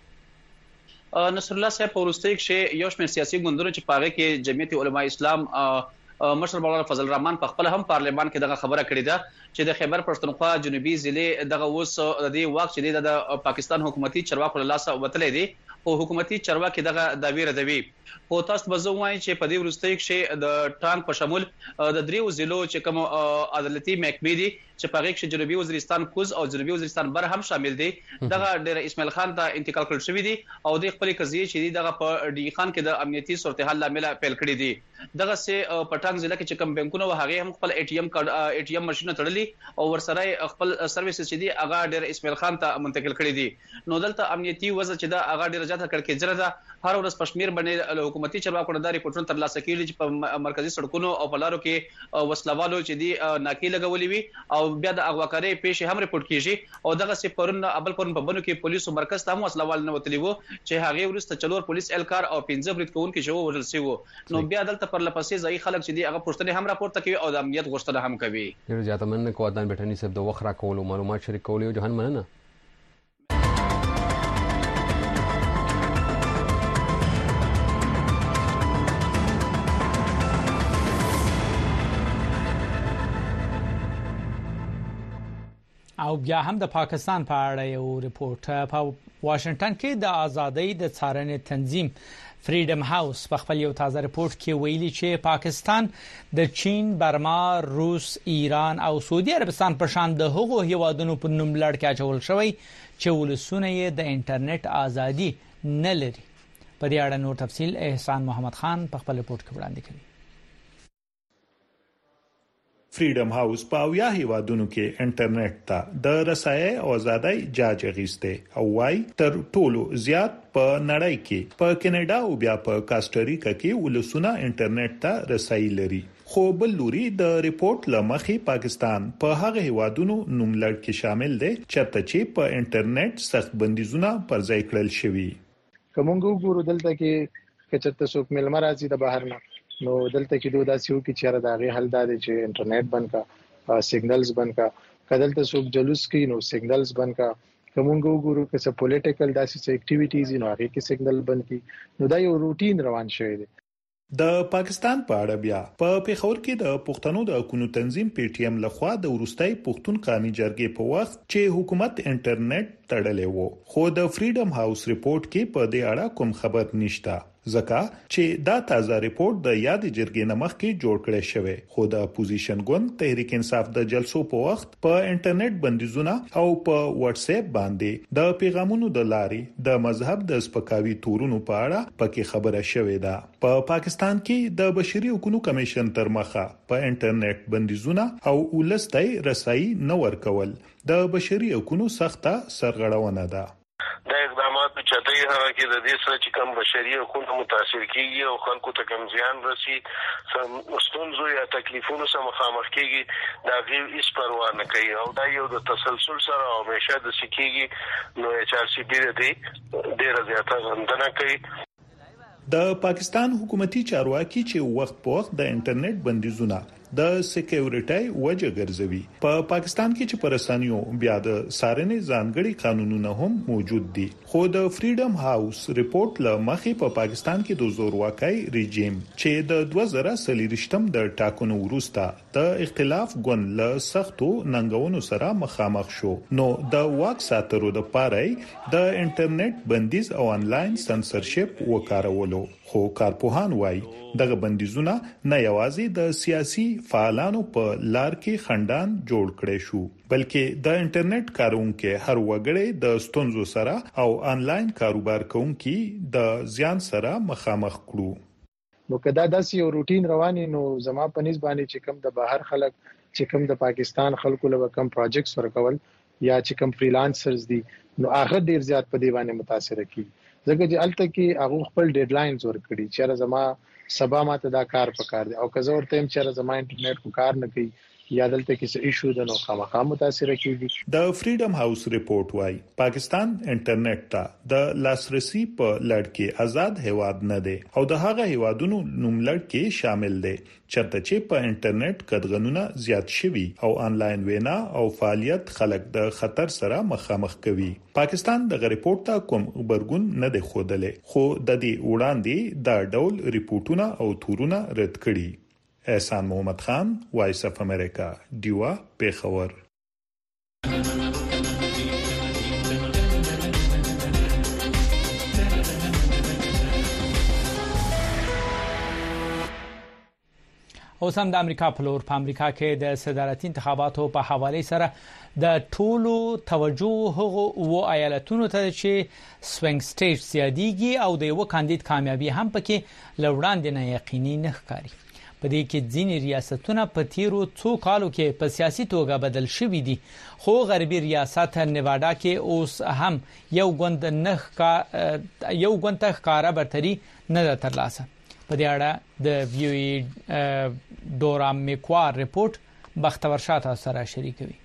ده نصر الله صاحب ورسته کې یو شمېر سیاسي ګوندونو چې پاره کې جمعیت علماء اسلام مشر مولانا فضل الرحمن په خپل هم پارلمان کې دغه خبره کړې ده چې د خیبر پښتونخوا جنوبي ضلع دغه اوس د دې واک چې د پاکستان حکومتي چارواکو له لاسه وتلې دي او حکومتي چارواکي دغه د ویره دوي او تاسو به زه وایم چې په دې ورسته کې د ټانک په شمول د دریو ضلعو چې کوم عدالتي محکمې دي چې په هغه کې جنوبي وزیرستان کوز او جنوبي وزیرستان بر هم شامل دي دغه ډیر اسماعیل خان ته انتقال کړل شوی دي او د خپل قضیه چې دغه په ډی خان کې د امنیتي صورتحال لامل پیل کړی دي دغه سه پټان ضلع کې چې کوم بانکونه و هغه هم خپل ای ټي ایم ماشين تړلي او ورسره خپل سرویسز چې دي هغه ډیر اسماعیل خان ته منتقل کړی دي نو دلته امنیتي وضع چې دا هغه ډیر زیاته کړکې جره ده هر ورځ پښمیر باندې حکومتي چارواکو نه داري پټون تر لاسه کیږي چې په مرکزی سړکونو او په لارو کې وسلوالو چې دي ناکي لګولې وي او بیا د اغواکاري پیښې هم رپورټ کیږي او دغه سي پرون ابل په بنو کې پولیسو مرکز ته هم وسلوال نه وتلی وو چې هغه ورسته چلور پولیس الکار او 15 برید کوونکي شو ورل سی وو نو بیا دلته پر لپسې ځای خلک چې دي هغه پښتنه هم راپورته کوي او د امنیت غوښتنه هم کوي ډیر زیاته مننه کو ادان بټنی صاحب د وخت را کول او معلومات شریک کول او جهان مننه او بیا هم د پاکستان په اړه یو ریپورت په واشنگټن کې د ازادۍ د څارنې تنظیم فریډم هاوس په خپل یو تازه ریپورت کې ویلي چې پاکستان د چین، برما، روس، ایران او سعودي عربستان په شان د هغو هیوادونو په نوم لړ کې اچول شوی چې ولسونه یې د انټرنیټ ازادي نه لري. په دې اړه نور تفصیل احسان محمد خان په خپل ریپورت کې وړاندې کړی. فریډم هاوس په اویا هیوادونو کې انټرنیټ ته د رسایي او ازادۍ جاج اخیسته او وايي تر ټولو زیات په نړۍ کې په کینیډا او بیا په کاستاریکا کې ولسونه انټرنیټ ته رسایي لري. خو بل لوري د ریپورت لمخې پاکستان په هغه هیوادونو نوم لړ کې شامل دی چې په انټرنیټ سخت بندیزونه پر ځای کړل شوی. کومګو ګورو دلته کې کچته څوک ملمر راځي د بهر نه نو دلته کې دوه داسې وو کې چې راغی حل دا چې انټرنیټ بند کا سیګنلز بند کا کدلته څوک جلوس کوي نو سیګنلز بند کا کومګو ګورو کې څه پولیټیکل داسې اکټیویټیز نو هغه کې سیګنل بند کی نو دا یو روټین روان شوی دی. د پاکستان په اړه بیا په پیښور کې د پښتنو د حکومت تنظیم پی ټی ایم لخوا د ورستۍ پښتون قانوني جرګې په وخت چې حکومت انټرنیټ تړلې وو خو د فریډم هاوس ریپورت کې په دې اړه کوم خبر نشته ځکه چې دا تازه ریپورت د یاد جرګې نمخ کې جوړ کړی شوی خو د اپوزیشن ګوند تحریک انصاف د جلسو په وخت په انټرنیټ بندیزونه او په واتس اپ باندې د پیغامونو د لارې د مذهب د سپکاوي تورونو په اړه پکې خبره شوې ده. په پاکستان کې د بشري حقوقو کمیشن تر مخه په انټرنیټ بندیزونه او ولستۍ رسایي نه ورکول د بشري حقوقو سخته سرغړونه ده. د اقداماتو چتای هغه کې د دې سره چې کوم بشري حقوق متاثر کیږي او خلکو ته کوم زیان رسي ستونزو یا تکلیفونو سره مخامخ کیږي دا غیر هیڅ پروا نه کوي او دا یو د تسلسل سره همیشه د سکیږي نو HRCP دې ډېر زیاته غندنه کوي. د پاکستان حکومتي چارواکي چې وخت په وخت د انټرنیټ بندیزونه د سکیورټي وجه ګرځوي په پاکستان کې چې پرسانیو بیا د سارنې ځانګړي قانونونه هم موجود دي خو د فریډم هاوس ریپورت له مخې په پاکستان کې د زورواکۍ رژیم چې د 2023 د ټاکنو وروسته د اختلاف ګوند له سختو ننګونو سره مخامخ شو نو د واک ساترو د پاره د انټرنیټ بندیز او انلاین سنسرشپ وکارولو خو کارپوهان وایي دغه بندیزونه نه یوازې د سیاسي فعالانو په لار کې خندان جوړ کړي شو بلکې د انټرنیټ کارونکو هر وګړي د ستونزو سره او انلاین کاروبار کوونکي د زیان سره مخامخ کړو نو کدا داسې یو روټین رواني نو زما په نسبت باندې چې کوم د بهر خلک چې کوم د پاکستان خلکو له کوم پروجیکټس ورکول یا چې کوم فریلانسرز دي نو هغه ډیر زیات په دی باندې متاثر کی ځکه چې الته کې هغه خپل ډیډلاینز ورکړي چې زما سبا ماته دا کار پکار دي او که زه ورته هم چې زما انټرنیټ کو کار نه کوي یا دلته کې څه ایشو ده نو خامخا متاثر کیږي. د فریډم هاوس ریپورت وايي پاکستان انټرنیټ ته د لاسرسي په لړ کې آزاد هیواد نه دی او د هغه هیوادونو نوملړ کې شامل دی چرته چې په انټرنیټ کډغنونه زیات شوي او انلاین وینا او فعالیت خلک د خطر سره مخامخ کوي. پاکستان د ریپورت ته کوم خبرګون نه دی خوده خو د دې وړاندې د ډول ریپورتونه او تورونه رد کړي. احسان محمد خان وایس اف امریکا دیوا پیښور. اوس هم د امریکا په لور په امریکا کې د صدارتي انتخاباتو په حواله سره د ټولو توجه هغو و ایالتونو ته چې سوینګ سټیټ زیادیږي او د یو کاندید کامیابی هم پکې لوړاندې نه یقیني نه ښکاري. په دې کې ځینې ریاستونه په تیرو څو کالو کې په سیاسي توګه بدل شوي دي خو غربي ریاست نیواډا کې اوس هم یو ګوند ته ښکارا برتري نه ترلاسه. په دې اړه د ویو دورا میکوار ریپورت بختور شاه سره شریکوي.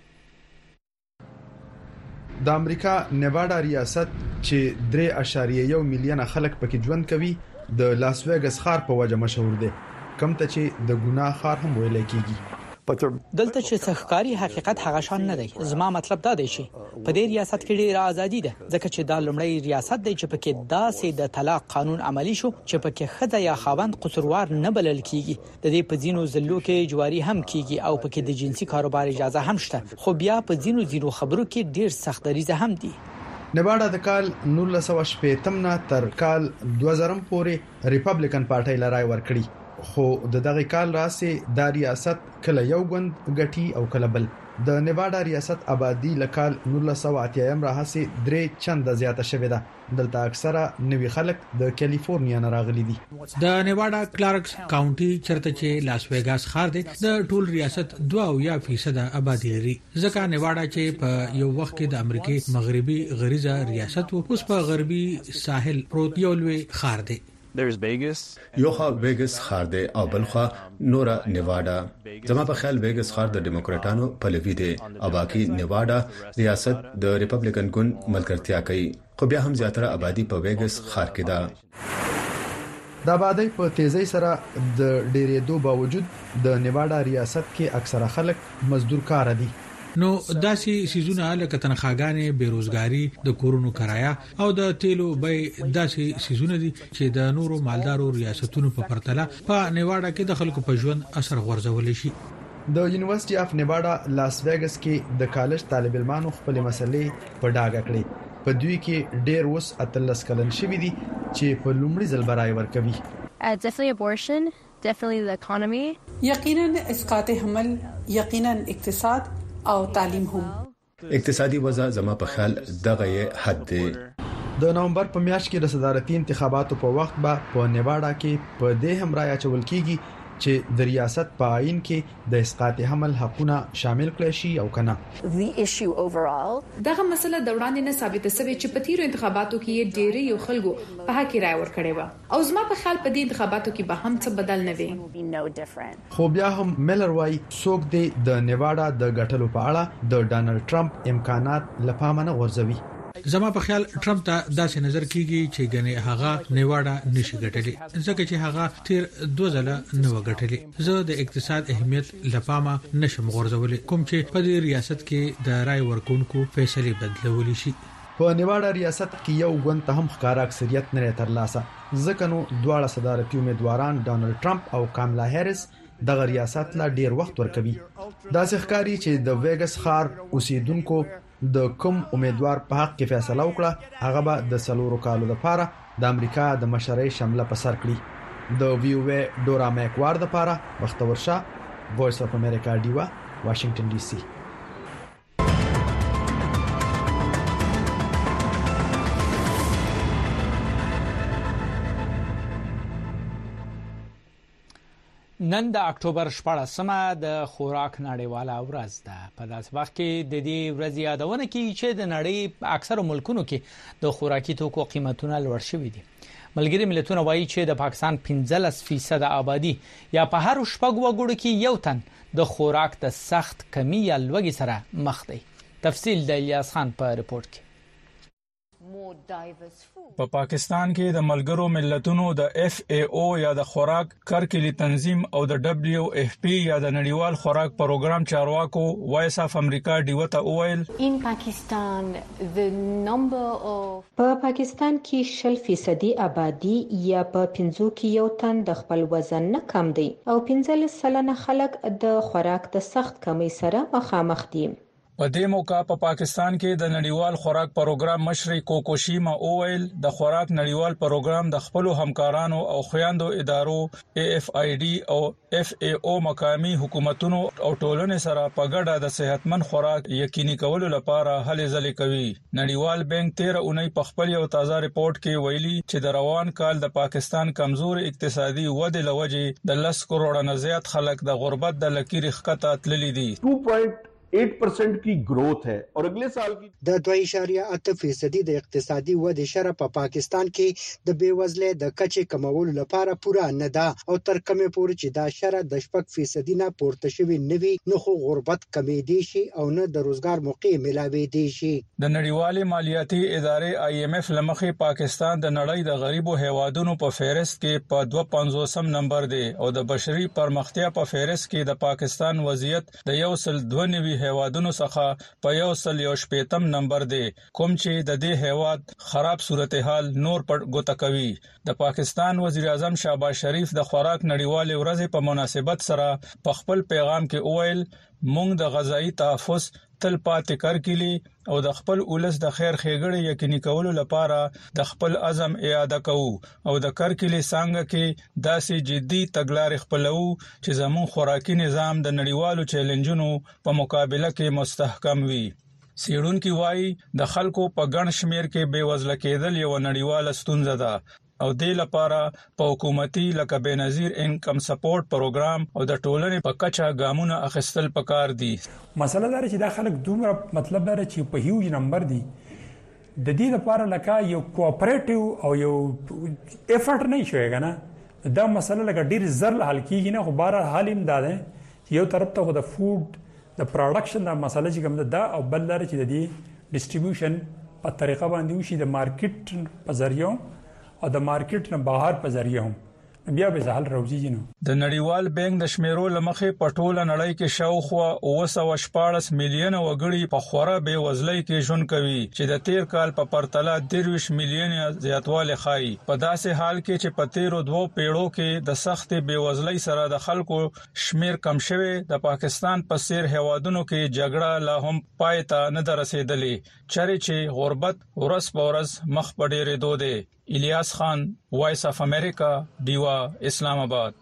د امریکا نیواډا ریاست چې 3.1 میلیونه خلک پکې ژوند کوي د لاس ویګس ښار په وجه مشهور دی کم ته چې د ګناه ښار هم ویل کیږي. دلته چې څخکاری حقیقت هغه شان نه دی. زما مطلب دا دی چې په دې ریاست کې ډېر ازادي ده ځکه چې دا لومړی ریاست دی چې پکې داسې د طلاق قانون عملی شو چې پکې خدای یا خاوند قصوروار نه بلل کیږي. د دې په ځینو ځلو کې جواری هم کیږي او پکې د جنسي کاروبار اجازه هم شته خو بیا په ځینو خبرو کې ډېر سخت دریزه هم دي. نیواډا د کال 1980 نه تر کال 2000 پورې ریپبلیکن پارټي لرای ورکړي خو د دغه کال راسي د ریاست کله یو ګوند غټي او کله بل. د نیواډا ریاست آبادی لکال 1980 راهسي 3 چنده زیاته شوې ده. دلته اکثره نوي خلک د کالیفورنیا نه راغلي دي. د نیواډا کلارکس کاونټي چرته چې لاس ویګاس ښار دی د ټول ریاست 2% آبادی لري ځکه نیواډا چې په یو وخت کې د امریکای مغربي غریزه ریاست و اوس په غربي ساحل پروت یو لوی ښار دی. یو خوا ویګس ښار دی او بل خوا نورا نیواډا. زما په خیال ویګس ښار د ډیموکراټانو پلوي دی او باقي نیواډا ریاست د ریپبلیکن ګوند ملګرتیا کوي خو بیا هم زیاتره آبادی په ویګس ښار کې ده. د آبادی په تیزی سره د ډیرېدو باوجود د نیواډا ریاست کې اکثره خلک مزدور کار دي. نو داسې سيزونه لکه تنخواګانې بیروزګاری د کورونو کرایه او د تیلو بیې داسې سيزونه دي چې د نورو مالدارو ریاستونو په پرتله په نیواډا کې د خلکو په ژوند اثر غورځول شي. د یونیورسيټي اف نیواډا لاس ویګس کې د کالج طالب علمانو خپل مسلې په ډاګه کړې. په دوی کې ډېر وس 13 کلن شوي دي چې په لومړي ځل برای ورکوي. Definitely abortion, definitely the economy. یقینا اسقاط حمل، یقینا اقتصاد او تعلیم هم. اقتصادي وضع زما په خیال دغه حد دی. د نومبر په میاشت کې د صدارتي انتخاباتو په وخت به په نیواډا کې په دې هم رای اچول کیږي چې د ریاست په آئین کې د اسقاط حمل حقونه شامل کړي شي او کنه. دغه مسله د وړاندې نه ثابته شوې چې په تیرو انتخاباتو کې ډېری یو خلکو په حق رائے ورکړي و او زما په خیال په دې انتخاباتو کې به هم څه بدل نه وي. خو بیا هم ملر وايي څوک د نیواډا د ګټلو په اړه د ډانلډ ټرمپ امکانات لپاره نه غورځوي. زما په خیال ټرمپ ته داسې نظر کیږي چې ګنې هغه نیواډا نشي ګټلی ځکه چې هغه تیر 2 ځله نه وګټلی. زه د اقتصاد اهمیت لپاره نشم غورځولې کوم چې په دې ریاست کې د رای ورکونکو فیصله بدلول شي. په نیواډا ریاست کې یو ګوند ته هم ښکارا اکثریت نه ترلاسه ځکه نو دواړه صدارتي امیدواران ډانلډ ټرمپ او کاملا هریس دغه ریاست لا ډیر وخت ورکوي. دا ښکاري چې د ویګس ښار اوسیدونکو د کوم امیدوار په حق کې فیصله وکړه هغه به د 4 کالو لپاره د امریکا د مشرۍ شمله په سر کړي. د وی او ای ډورا میکوار د لپاره بختور شاه وایس اف امریکا دیوا واشنگټن ډي سي. نن د اکتوبر 14مه د خوراک نړیواله ورځ ده. په داسې وخت کې د دې ورځ یادونه کیږي چې د نړۍ اکثره ملکونو کې د خوراکي توکو قیمتونه لوړ شوي دي. ملګری ملتونه وایي چې د پاکستان 15% آبادی یا په هر شپږ وګړو کې یو تن د خوراک د سخت کمی یا لوږې سره مخ دی. تفصیل د الیاس خان په رپورت کې. په پاکستان کې د ملګرو ملتونو د FAO یا د خوراک کرکلی تنظیم او د WFP یا د نړیوال خوراک پروګرام چارواکو وایس اف امریکا دیوته اویل په پاکستان کې 10% آبادی یا په 15 کې یو تن د خپل وزن نه کم دی او 15% خلک د خوراک د سخت کمی سره مخامخ دي. په دې موقع په پاکستان کې د نړیوال خوراک پروګرام مشر کوکوشیما اویل د خوراک نړیوال پروګرام د خپل همکارانو او خويندو ادارو AFID او FAO مقامی حکومتونو او ټولنې سره په ګډه د صحتمند خوراک یقیني کولو لپاره هلې ځلې کوي. نړیوال بانک 13 اونۍ په خپل یو تازه ریپورت کې ویلي چې د روان کال د پاکستان کمزور اقتصادي ودې لوجې د 10 کروڑ نه زیات خلک د غربت د لکیر خطه تللي دي. 8% की ग्रोथ है और अगले साल की د 2.8% د اقتصادي ودې شرح په پاکستان کې د بیوزلۍ د کچې کمولو لپاره پوره نه ده او تر کومه پورې چې دا شرح د 4% نه پورته شوی نه وي نو خو غربت کمیدي شي او نه د روزګار موقع ملاوي دي شي. د نړیوالې مالیاتي ادارې IMF لمخې پاکستان د نړۍ د غریبو هیوادونو په فهرست کې په 250 نمبر دی او د بشري پرمختیا په فهرست کې د پاکستان وضعیت د 192 هیوادونو څخه په 118 نمبر دی کوم چې د دې هیواد خراب صورتحال نور پټ ګوته کوي. د پاکستان وزیر اعظم شهباز شریف د خوراک نړیوال ورځ په مناسبت سره په خپل پیغام کې اویل مونږ د غذایی تحفظ تل پاتې کرکلی او د خپل اولس د خیر ښېګړې یقیني کولو لپاره د خپل عزم اعاده کوو او د کرکلی څنګه کې داسې جدي تګلارې خپلو چې زموږ خوراکي نظام د نړیوالو چیلنجونو په مقابله کې مستحکم وي. سیړونکو وایي د خلکو په ګڼ شمیر کې بیوزله کېدل یو نړیواله ستونزه ده او دې لپاره په حکومتي لکه بنظیر انکم سپورټ پروګرام او د ټولنې په کچه ګامونه اخیستل پکار دي. مسله دا چې دا خلک دومره مطلب دا چې په هیوج نمبر دي د دې لپاره لکه یو کوآپریټیو او یو افورت نه شوی کنه دا مسله لکه ډیر زر حل کیږي نه خو بهر حال هم ده یو طرف ته د فود د پروډکشن د مسله چې کوم ده او بل لري چې د دې ډیسټریبیوشن په طریقه باندې وشي د مارکیټ په ذریعہ او د مارکیټ نه بهر په ذریعہ هم بیا به زهل روزي جنو. د نړیوال بانک د شمیرو لمخې په ټوله نړۍ کې شاوخوا 914 میلیونه وګړي په خورا بیوزلۍ کې ژوند کوي چې د تیر کال په پرتله 23 میلیونه زیاتوالی ښایي. په داسې حال کې چې په تیرو 2 پیړو کې د سخت بیوزلۍ سره د خلکو شمیر کم شوی د پاکستان په سیر هیوادونو کې جګړه لا هم پای ته نه رسیدلې چېرې چې غربت ورځ په ورځ مخ په ډیرېدو دی. الیاس خان وایس اف امریکا دیوا اسلام آباد.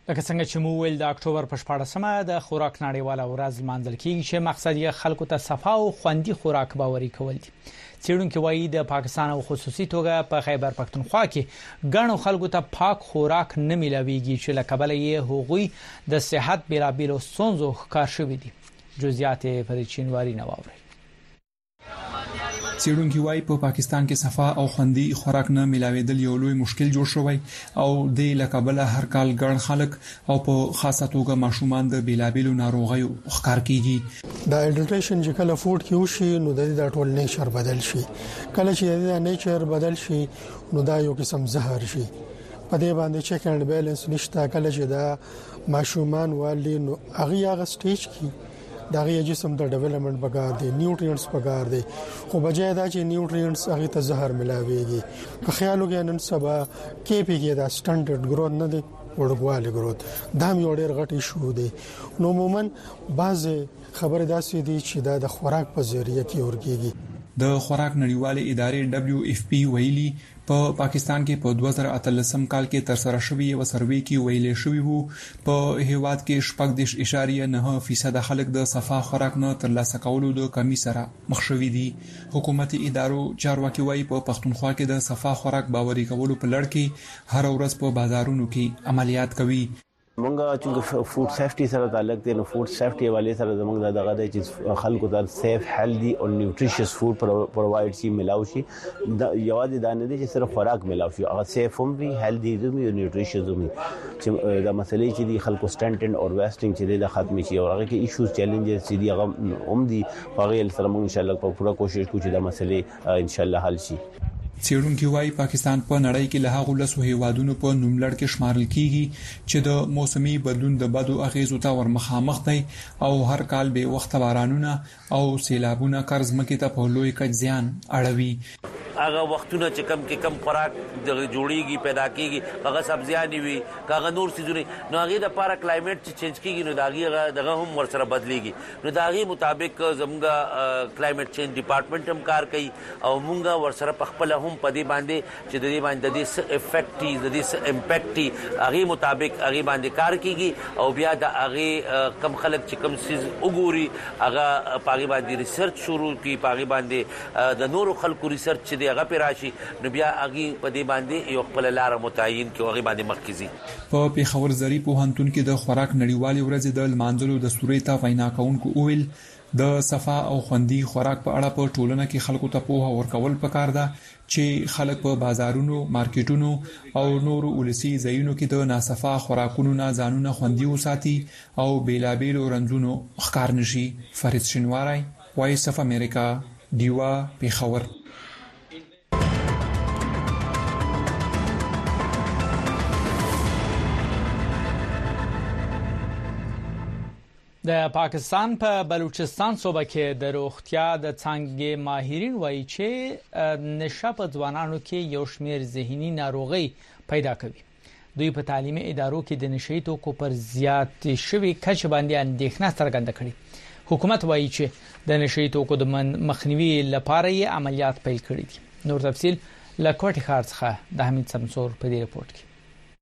لکه څنګه چې مو ویل د اکتوبر په 14مه د خوراک نړیواله ورځ لمانځل کیږي چې مقصد یې خلکو ته صفا او خوندي خوراک باوري کول دي. څېړونکو وایي د پاکستان او خصوصي توګه په خیبر پختونخوا کې ګڼو خلکو ته پاک خوراک نه ملويږي چې لکبل یې هغوی د صحت بلابلو ستونزو ښکار شوي دي. جزئیات فرچین واری نواوري. څېړونکو وايي په پاکستان کې صفا او خوندي خوراک نه ملاویدل یو لوی مشکل جوړ شوی او د لکبله هر کال ګڼ خلک او په خاصه توګه ماشومان د بلابلو ناروغیو ښکار کیږي. دا اډلټریشن چې کله فود کې وشي نو د ټول نیچر بدل شي. کله چې د نیچر بدل شي نو دا یو قسم زهر شي. په دې باندې چیک اند بیلانس نشته. کله چې دا ماشومان والی نو هغه سټیج کې داغه جسم د ډیولپمنٹ پکار دي، نیوټریانټس پکار دي، خو بجای دا چې نیوټریانټس هغه ته زهر ملاويږي. په خیالو کې نن سبا کې پیږي دا سټانډرډ ګروث نه دي، وړوکواله ګروث دا یو ډېر غټ ایشو دی. نو عموما بعض خبره داسې دي چې دا د خوراک په ذریعہ کې ورګيږي. د خوراک نړیوالې ادارې WFP ویلي په پاکستان کې په 2013 کال کې تر سره شوی و سروې کې ویلې شوی وو په هیواد کې 14.9% خلک د صفا خوراک نه ترلاسه کولو د کمی سره مخ شوي دي. حکومتي ادارو چارواکي وایي په پښتونخوا کې د صفا خوراک باوري کولو په لړ کې هر ورځ په بازارونو کې عملیات کوي. مونږه چې فود سیفټي سره تعلق دی نو فود سیفټي حواله سره زموږ دغه د چې خلکو ته سیف هیلدي او نیوټریشس فود پرووایډ شي ملاوي شي. د یوازې د نه دي چې سره خوراک ملاوي شي، هغه سیف هم وي، هیلدي هم او نیوټریشس هم وي چې د مسلې چې د خلکو سټنټ اور ویسټینګ چې د ختمي شي او هغه کې ایشوز چیلنجز چې دی هغه هم دي. هغه سره موږ ان شاء الله په پوره کوشش کوو چې د مسلې ان شاء الله حل شي. څېړونکو وايي پاکستان په نړۍ کې له هغو لسو هیوادونو په نوملړ کې شمارل کیږي چې د موسمي بدلون د بدو اغیزو ته ورمخامخ دي او هر کال به وخت بارانونه او سیلابونه قرض مکه ته په لوی کچ زیان اړوي. هغه وختونه چې کم خوراک د جوړیږي پیدا کیږي هغه سبزیانې وي هغه نور سيزونه نو هغه د پاره کلایمټ چې چینج کیږي نو داغه دغه هم ورسره بدليږي. نو داغه مطابق زموږه کلایمټ چینج ډپارټمنټ هم کار کوي او موږ ورسره په خپل هم په دې باندې چې د دې باندې د څه افیکټ دي د دې څه امپیکټ هغه مطابق هغه باندې کار کیږي او بیا د هغه کم خلک چې کم سیز وګوري هغه پاغي باندې ریسرچ شروع کی پاغي باندې د نورو خلکو ریسرچ چې هغه پیراشي نو بیا هغه په دې باندې یو خپل لار متعین کوي هغه باندې مرکزي. په پیښور زری پوهنتون کې د خوراک نړیوالې ورځ د لمانځلو د سورې ته وینا کوونکو اویل د صفا او خوندي خوراک په اړه په ټولنه کې خلکو ته پوهه ورکول پکار ده چې خلک په بازارونو، مارکیټونو او نورو ولسی ځایونو کې د ناصفا خوراکونو نه ځانونه خوندي وساتي او بیلابیلو رنځونو ښکار نشي. فرید شینواری، وایس اف امریکا، دیوا، پیښور. د پاکستان په بلوچستان صوبه کې د روغتیا د څانګې ماهرین وایي چې نشه په ځوانانو کې یو شمېر ذهني ناروغي پیدا کوي. دوی په تعلیمي ادارو کې د نشئی توکو پر زیات شوي کچه باندې اندېښنه څرګنده کړې. حکومت وایي چې د نشئی توکو د مخنیوي لپاره یې عملیات پیل کړي دي. نور تفصیل له کوټې ښار څخه د حمید سمسور په دې رپورت کې.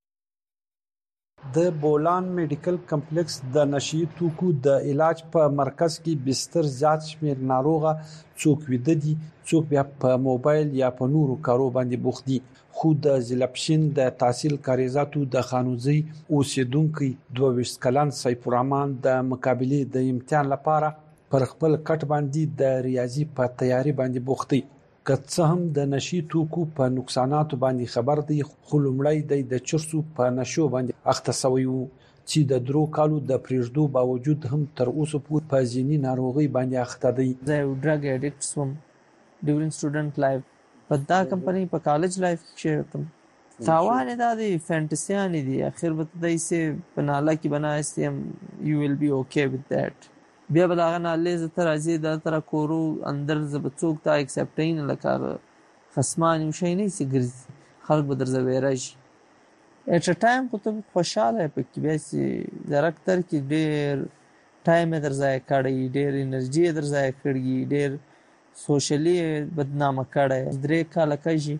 د بولان میډیکل کمپلیکس د نشئی توکو د علاج په مرکز کې بستر زیات شمیر ناروغه څوک ویده دي، څوک بیا په موبایل یا په نورو کارو باندې بوخت دي. خو د زلپشین د تحصیل کاریزاتو د خانوزي اوسیدونکو 22 کلن سیف الرحمن د مقابله د امتحان لپاره پر خپل کټ باندې د ریاضي په تیاری باندې بوخت دي. که څه هم د نشئی توکو په نقصاناتو باندې خبر دی، خو لومړی د چرسو په نشو باندې اخته شوی وو چې د درو کالو د پریږدو باوجود هم تر اوسه پورې په ځینی ناروغي باندې اخته دي. زه ډرګ اډیکټ سوم ډیورینګ سټوډنټ لایف په دا کمپنی په کالج لایف کې تم تاوان دا دی فانټسیان دي اخر به دایسه بناله کې بناستم یو ویل بی اوکے وذ دیٹ. بیا به دا نه لیزه تر ازي د تر کورو اندر زبڅوک تا ایکسپټین لکه خصمان شي نه سي خلک به درځه ویراج اټ ټایم خو ته خوشاله پکې بیا سي زراکتر کې ډېر ټایم درځه کړی ډېر انرژي درځه کړی ډېر سوشلی بدنامه کړی درې کاله کوي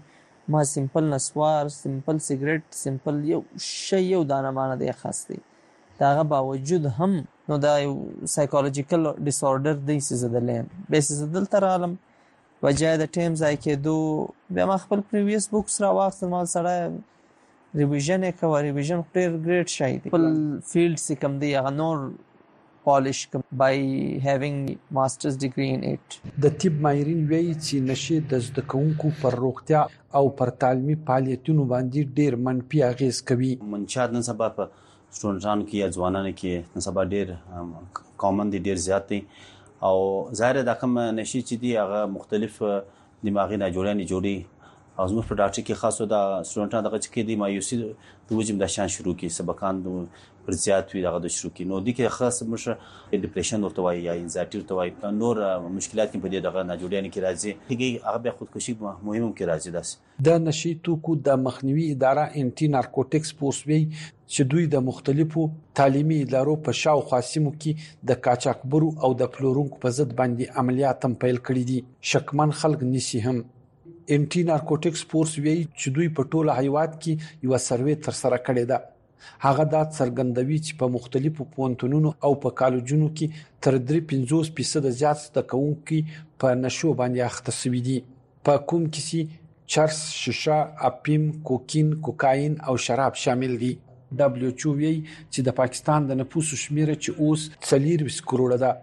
ما سیمپل نسوار، سیمپل سیګریټ، سیمپل یو شی یو دانه مانه دی خاص دی. داغه باوجود هم نو دا یو سایکولوژیکل ډیس اوردر دی چې زدلم بیس زدل تر عالم وجه د ټیم ځای کېدو بیا ما خپل پریویس بوکس را واخیستل، ما سره ریویژن یې کوه. ریویژن ډېر ګریټ شی دی. خپل فیلډ چې کوم دی هغه نور polish by having master's degree in it. د طب ماهرین وایي چې نشې د زده کوونکو پر روغتیا او پر تعلیمي فعالیتونو باندې ډېر منفي اغیز کوي. منشات نن سبا په سټوډنټانو کې یا ځوانانو کې نن سبا ډېر کامن دي، ډېر زیات دي او ظاهر د کوم نشې چې دی هغه مختلف دماغي ناجوړیاں جوړي او زموږ په ډاکټر کې خاصو د سټوډنټانو دغه چې دی مایوسي د وجم د شان شروع کی سبقان پر زیات وی دغه د شروع کی نو د کې خاص مشه ډیپریشن ورته وایي یا انزایټي ورته وایي، نور مشکلات کې په دې دغه ناجوړیاں کې راځي. هغه هغه خودکشي مهمه کې راځي. داس د نشې توکو د مخنیوي اداره انټي نارکوټکس فورس وی چې دوی د مختلفو تعلیمي ادارو په شاوخوا سیمو کې د قاچاقبرو او د پلورونکو په ضد باندې عملیات هم پیل کړي دي. شکمن خلک نشي هم. انټي نارکوټکس فورس وی چې دوی په ټوله هیواد کې یو سروې تر سره کړې ده. هغه د څرګندوي چې په مختلفو پوهنتونونو او په کالجونو کې تر 3.50% زیات زده کوونکي په نشو باندې اخته شوي دي. په کوم کې سي چرس، شیشه، اپیم، کوکین، کوکاین او شراب شامل دي. WHO وی چې د پاکستان د نفوس شمیره چې اوس 40 کروڑه ده،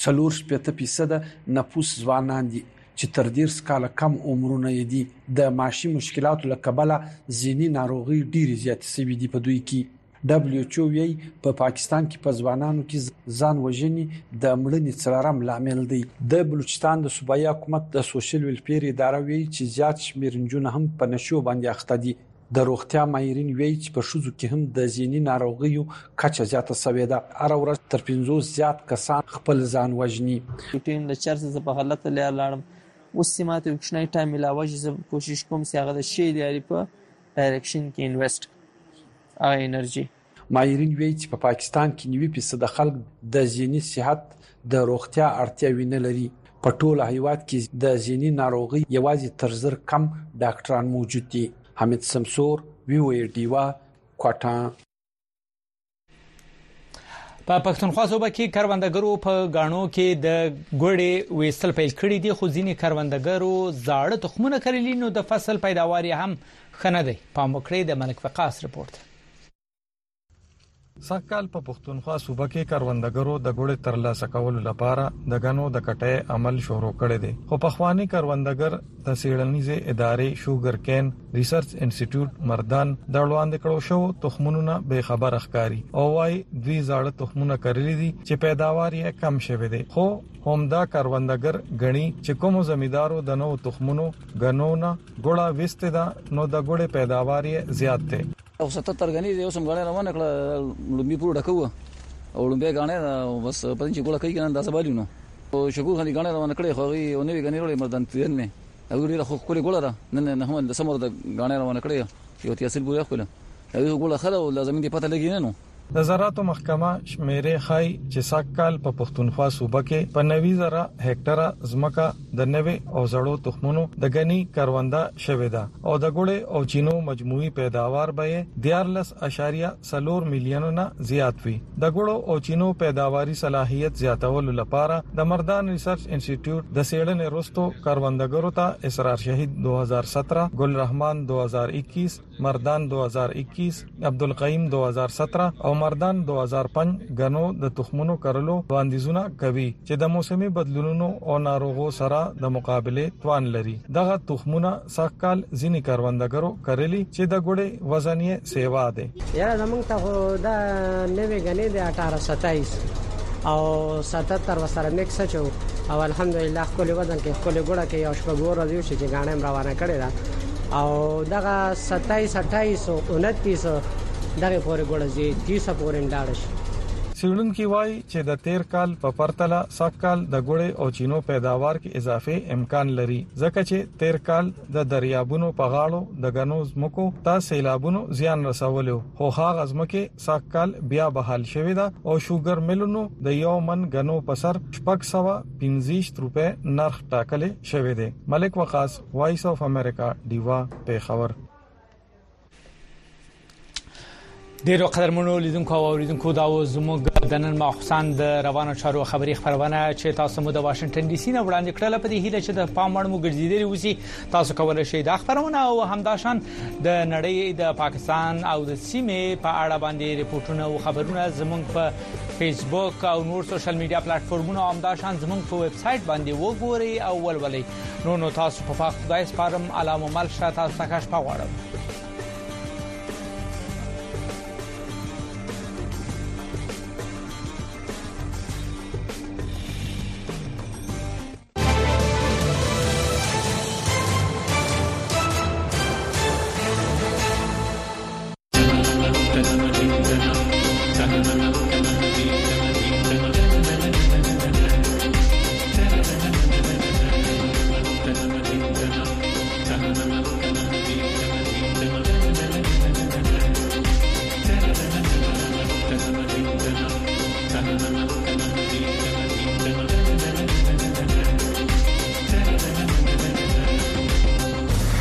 4% نفوس ځوانان دي چې تر 10 کاله کم عمرونه دي. د معاشي مشکلاتو له کبله ځینی ناروغي ډېری زیات شوي دي په دوی کې. WHO وی په پاکستان کې په ځوانانو کې ځان وژنې د مړینې څلورم لامل دی. د بلوچستان د صوبایي حکومت د سوشل ویلفیر اداره وی چې زیات شمېر نجونې هم په نشو باندې اخته دي. د روغتیا ماهرین وی چې په شوزو کې هم د ځینی ناروغیو کچه زیاته شوې ده. هر ورځ تر 50 زیات کسان خپل ځان وژني. ټیم د چرس په حالت لاړم اوس سیمات وکشنای ټایم علاوه چې کوشش کوم چې هغه د شی لري په ډایرکشن کې انویسټ انرژي. ماهرین وی چې په پاکستان کې 90% خلک د ذهني صحت د روغتیا اړتیاوې نه لري. په ټوله هیواد کې د ذهني ناروغي یوازې تر زر کم ډاکټران موجود دي. حمید سمسور، وی او ډیوا، کوټا. په پښتونخوا صوبه کې کروندګرو په غاڼو کې د ګوړې وېستل پیل کړی دي، خو ځینې کروندګرو زاړه تخمونه کرلي نو د فصل پیداوار هم خنه دی. پام وکړئ د ملک وقاص رپورت. سږکال په پښتونخوا صوبه کې کروندګرو د ګوړې ترلاسه کولو لپاره د غنو د کټۍ عمل شروع کړی دی، خو په خواني کروندګر د سیړنیزه ادارې شوګر کین ریسرچ انسټیټیوټ مردان د وړاندې کړو شو تخمونونه به خبر ښکاری او وايي دوی زاړه تخمونه کړلي دي چې پیداوار یې کم شوه دی. خو همدا کروندګر غني چې کوم زمیدارو د نو تخمونو غنونه ګوړه وسته ده نو د ګوړې پیداوار یې زیات دی. او 77 غني یو سم غاڼه روانه کړه لومبي پور ډکو او لومبي غاڼه بس پدې چې ګوله کوي کنه اندازه بالینو او شګور غني غاڼه روانه کړې خو او نوې غني وروړي مردان تین نه او ډیره خو کولې ګوله را نن هم د سمور د غاڼه روانه کړې یو تیاسل بوله خپل او ګوله خله او لازم دي پته لګی نه نو. د زراعت محکمه شمیرې خای چې سږکال په پښتونخوا صوبه کې په 90,000 هکټاره ځمکه د نوې او زړو تخمونو د غني کرونده شوې ده او د ګوړې او چینو مجموعي پیداوار به 14.4 میلیون نه زیات وي. د ګوړو او چینو پیداواري صلاحیت زیاتولو لپاره د مردان ریسرچ انسټیټیوټ د سیړنې وروسته کروندګرو ته اسرار شهید 2017، ګل رحمان 2021، مردان 2021، عبدالقیم 2017 او مردان 2005 غنو د تخمونو کرلو وړاندیزونه کوي چې د موسمي بدلونونو او ناروغو سره د مقابله توان لري. دغه تخمونه سږکال ځینې کروندګرو کرلي چې د ګوړې وزن یې سیوا دی. یا زمونږ ته دا نوې غنې د 1827 او 77 وسره مکس چو او الحمدلله خپل وزن کې خپل ګوړه کې یو شپږور دی چې غاڼه روانه کړې ده او دغه 27 28 29 دغه پورې ګوړه زی 30 پورې لاړ شي. سیړونکو وایي چې د تیر کال په پرتله ساکال د ګوړې او چینو پیداوار کې اضافه امکان لري ځکه چې تیر کال د دریابونو په غاړو د غنو زمکو ته سیلابونو زیان رسولو خو هغه زمکه ساکال بیا بحال شوې ده او شوګر ملونو د یو من غنو په سر 615 روپے نرخ ټاکل شوی دی. ملک وقاص، وایس اف امریکا، دیوا، پیښور. ډیرو قدرمنو لیدونکو او اوریدونکو دا زموږ د نن ماخصان د روانو چارو خبري خبرونه چې تاسو مو د واشنگټن ډي سي نه وړاندې کړل په دې هیله چې د پاموړ مو ګرځیدلی وسی تاسو کولای شئ د خبرونه او همداشان د نړۍ د پاکستان او د سیمې په اړه باندې ریپورتونه او خبرونه زموږ په فیسبوک او نور سوشل میډیا پلیټ فارمونو او همداشان زموږ په ویب سټ باندې وګورئ او ولولئ. نو تاسو په خدای سپارم علامه مل شته تاسو ښه شپه غواړم.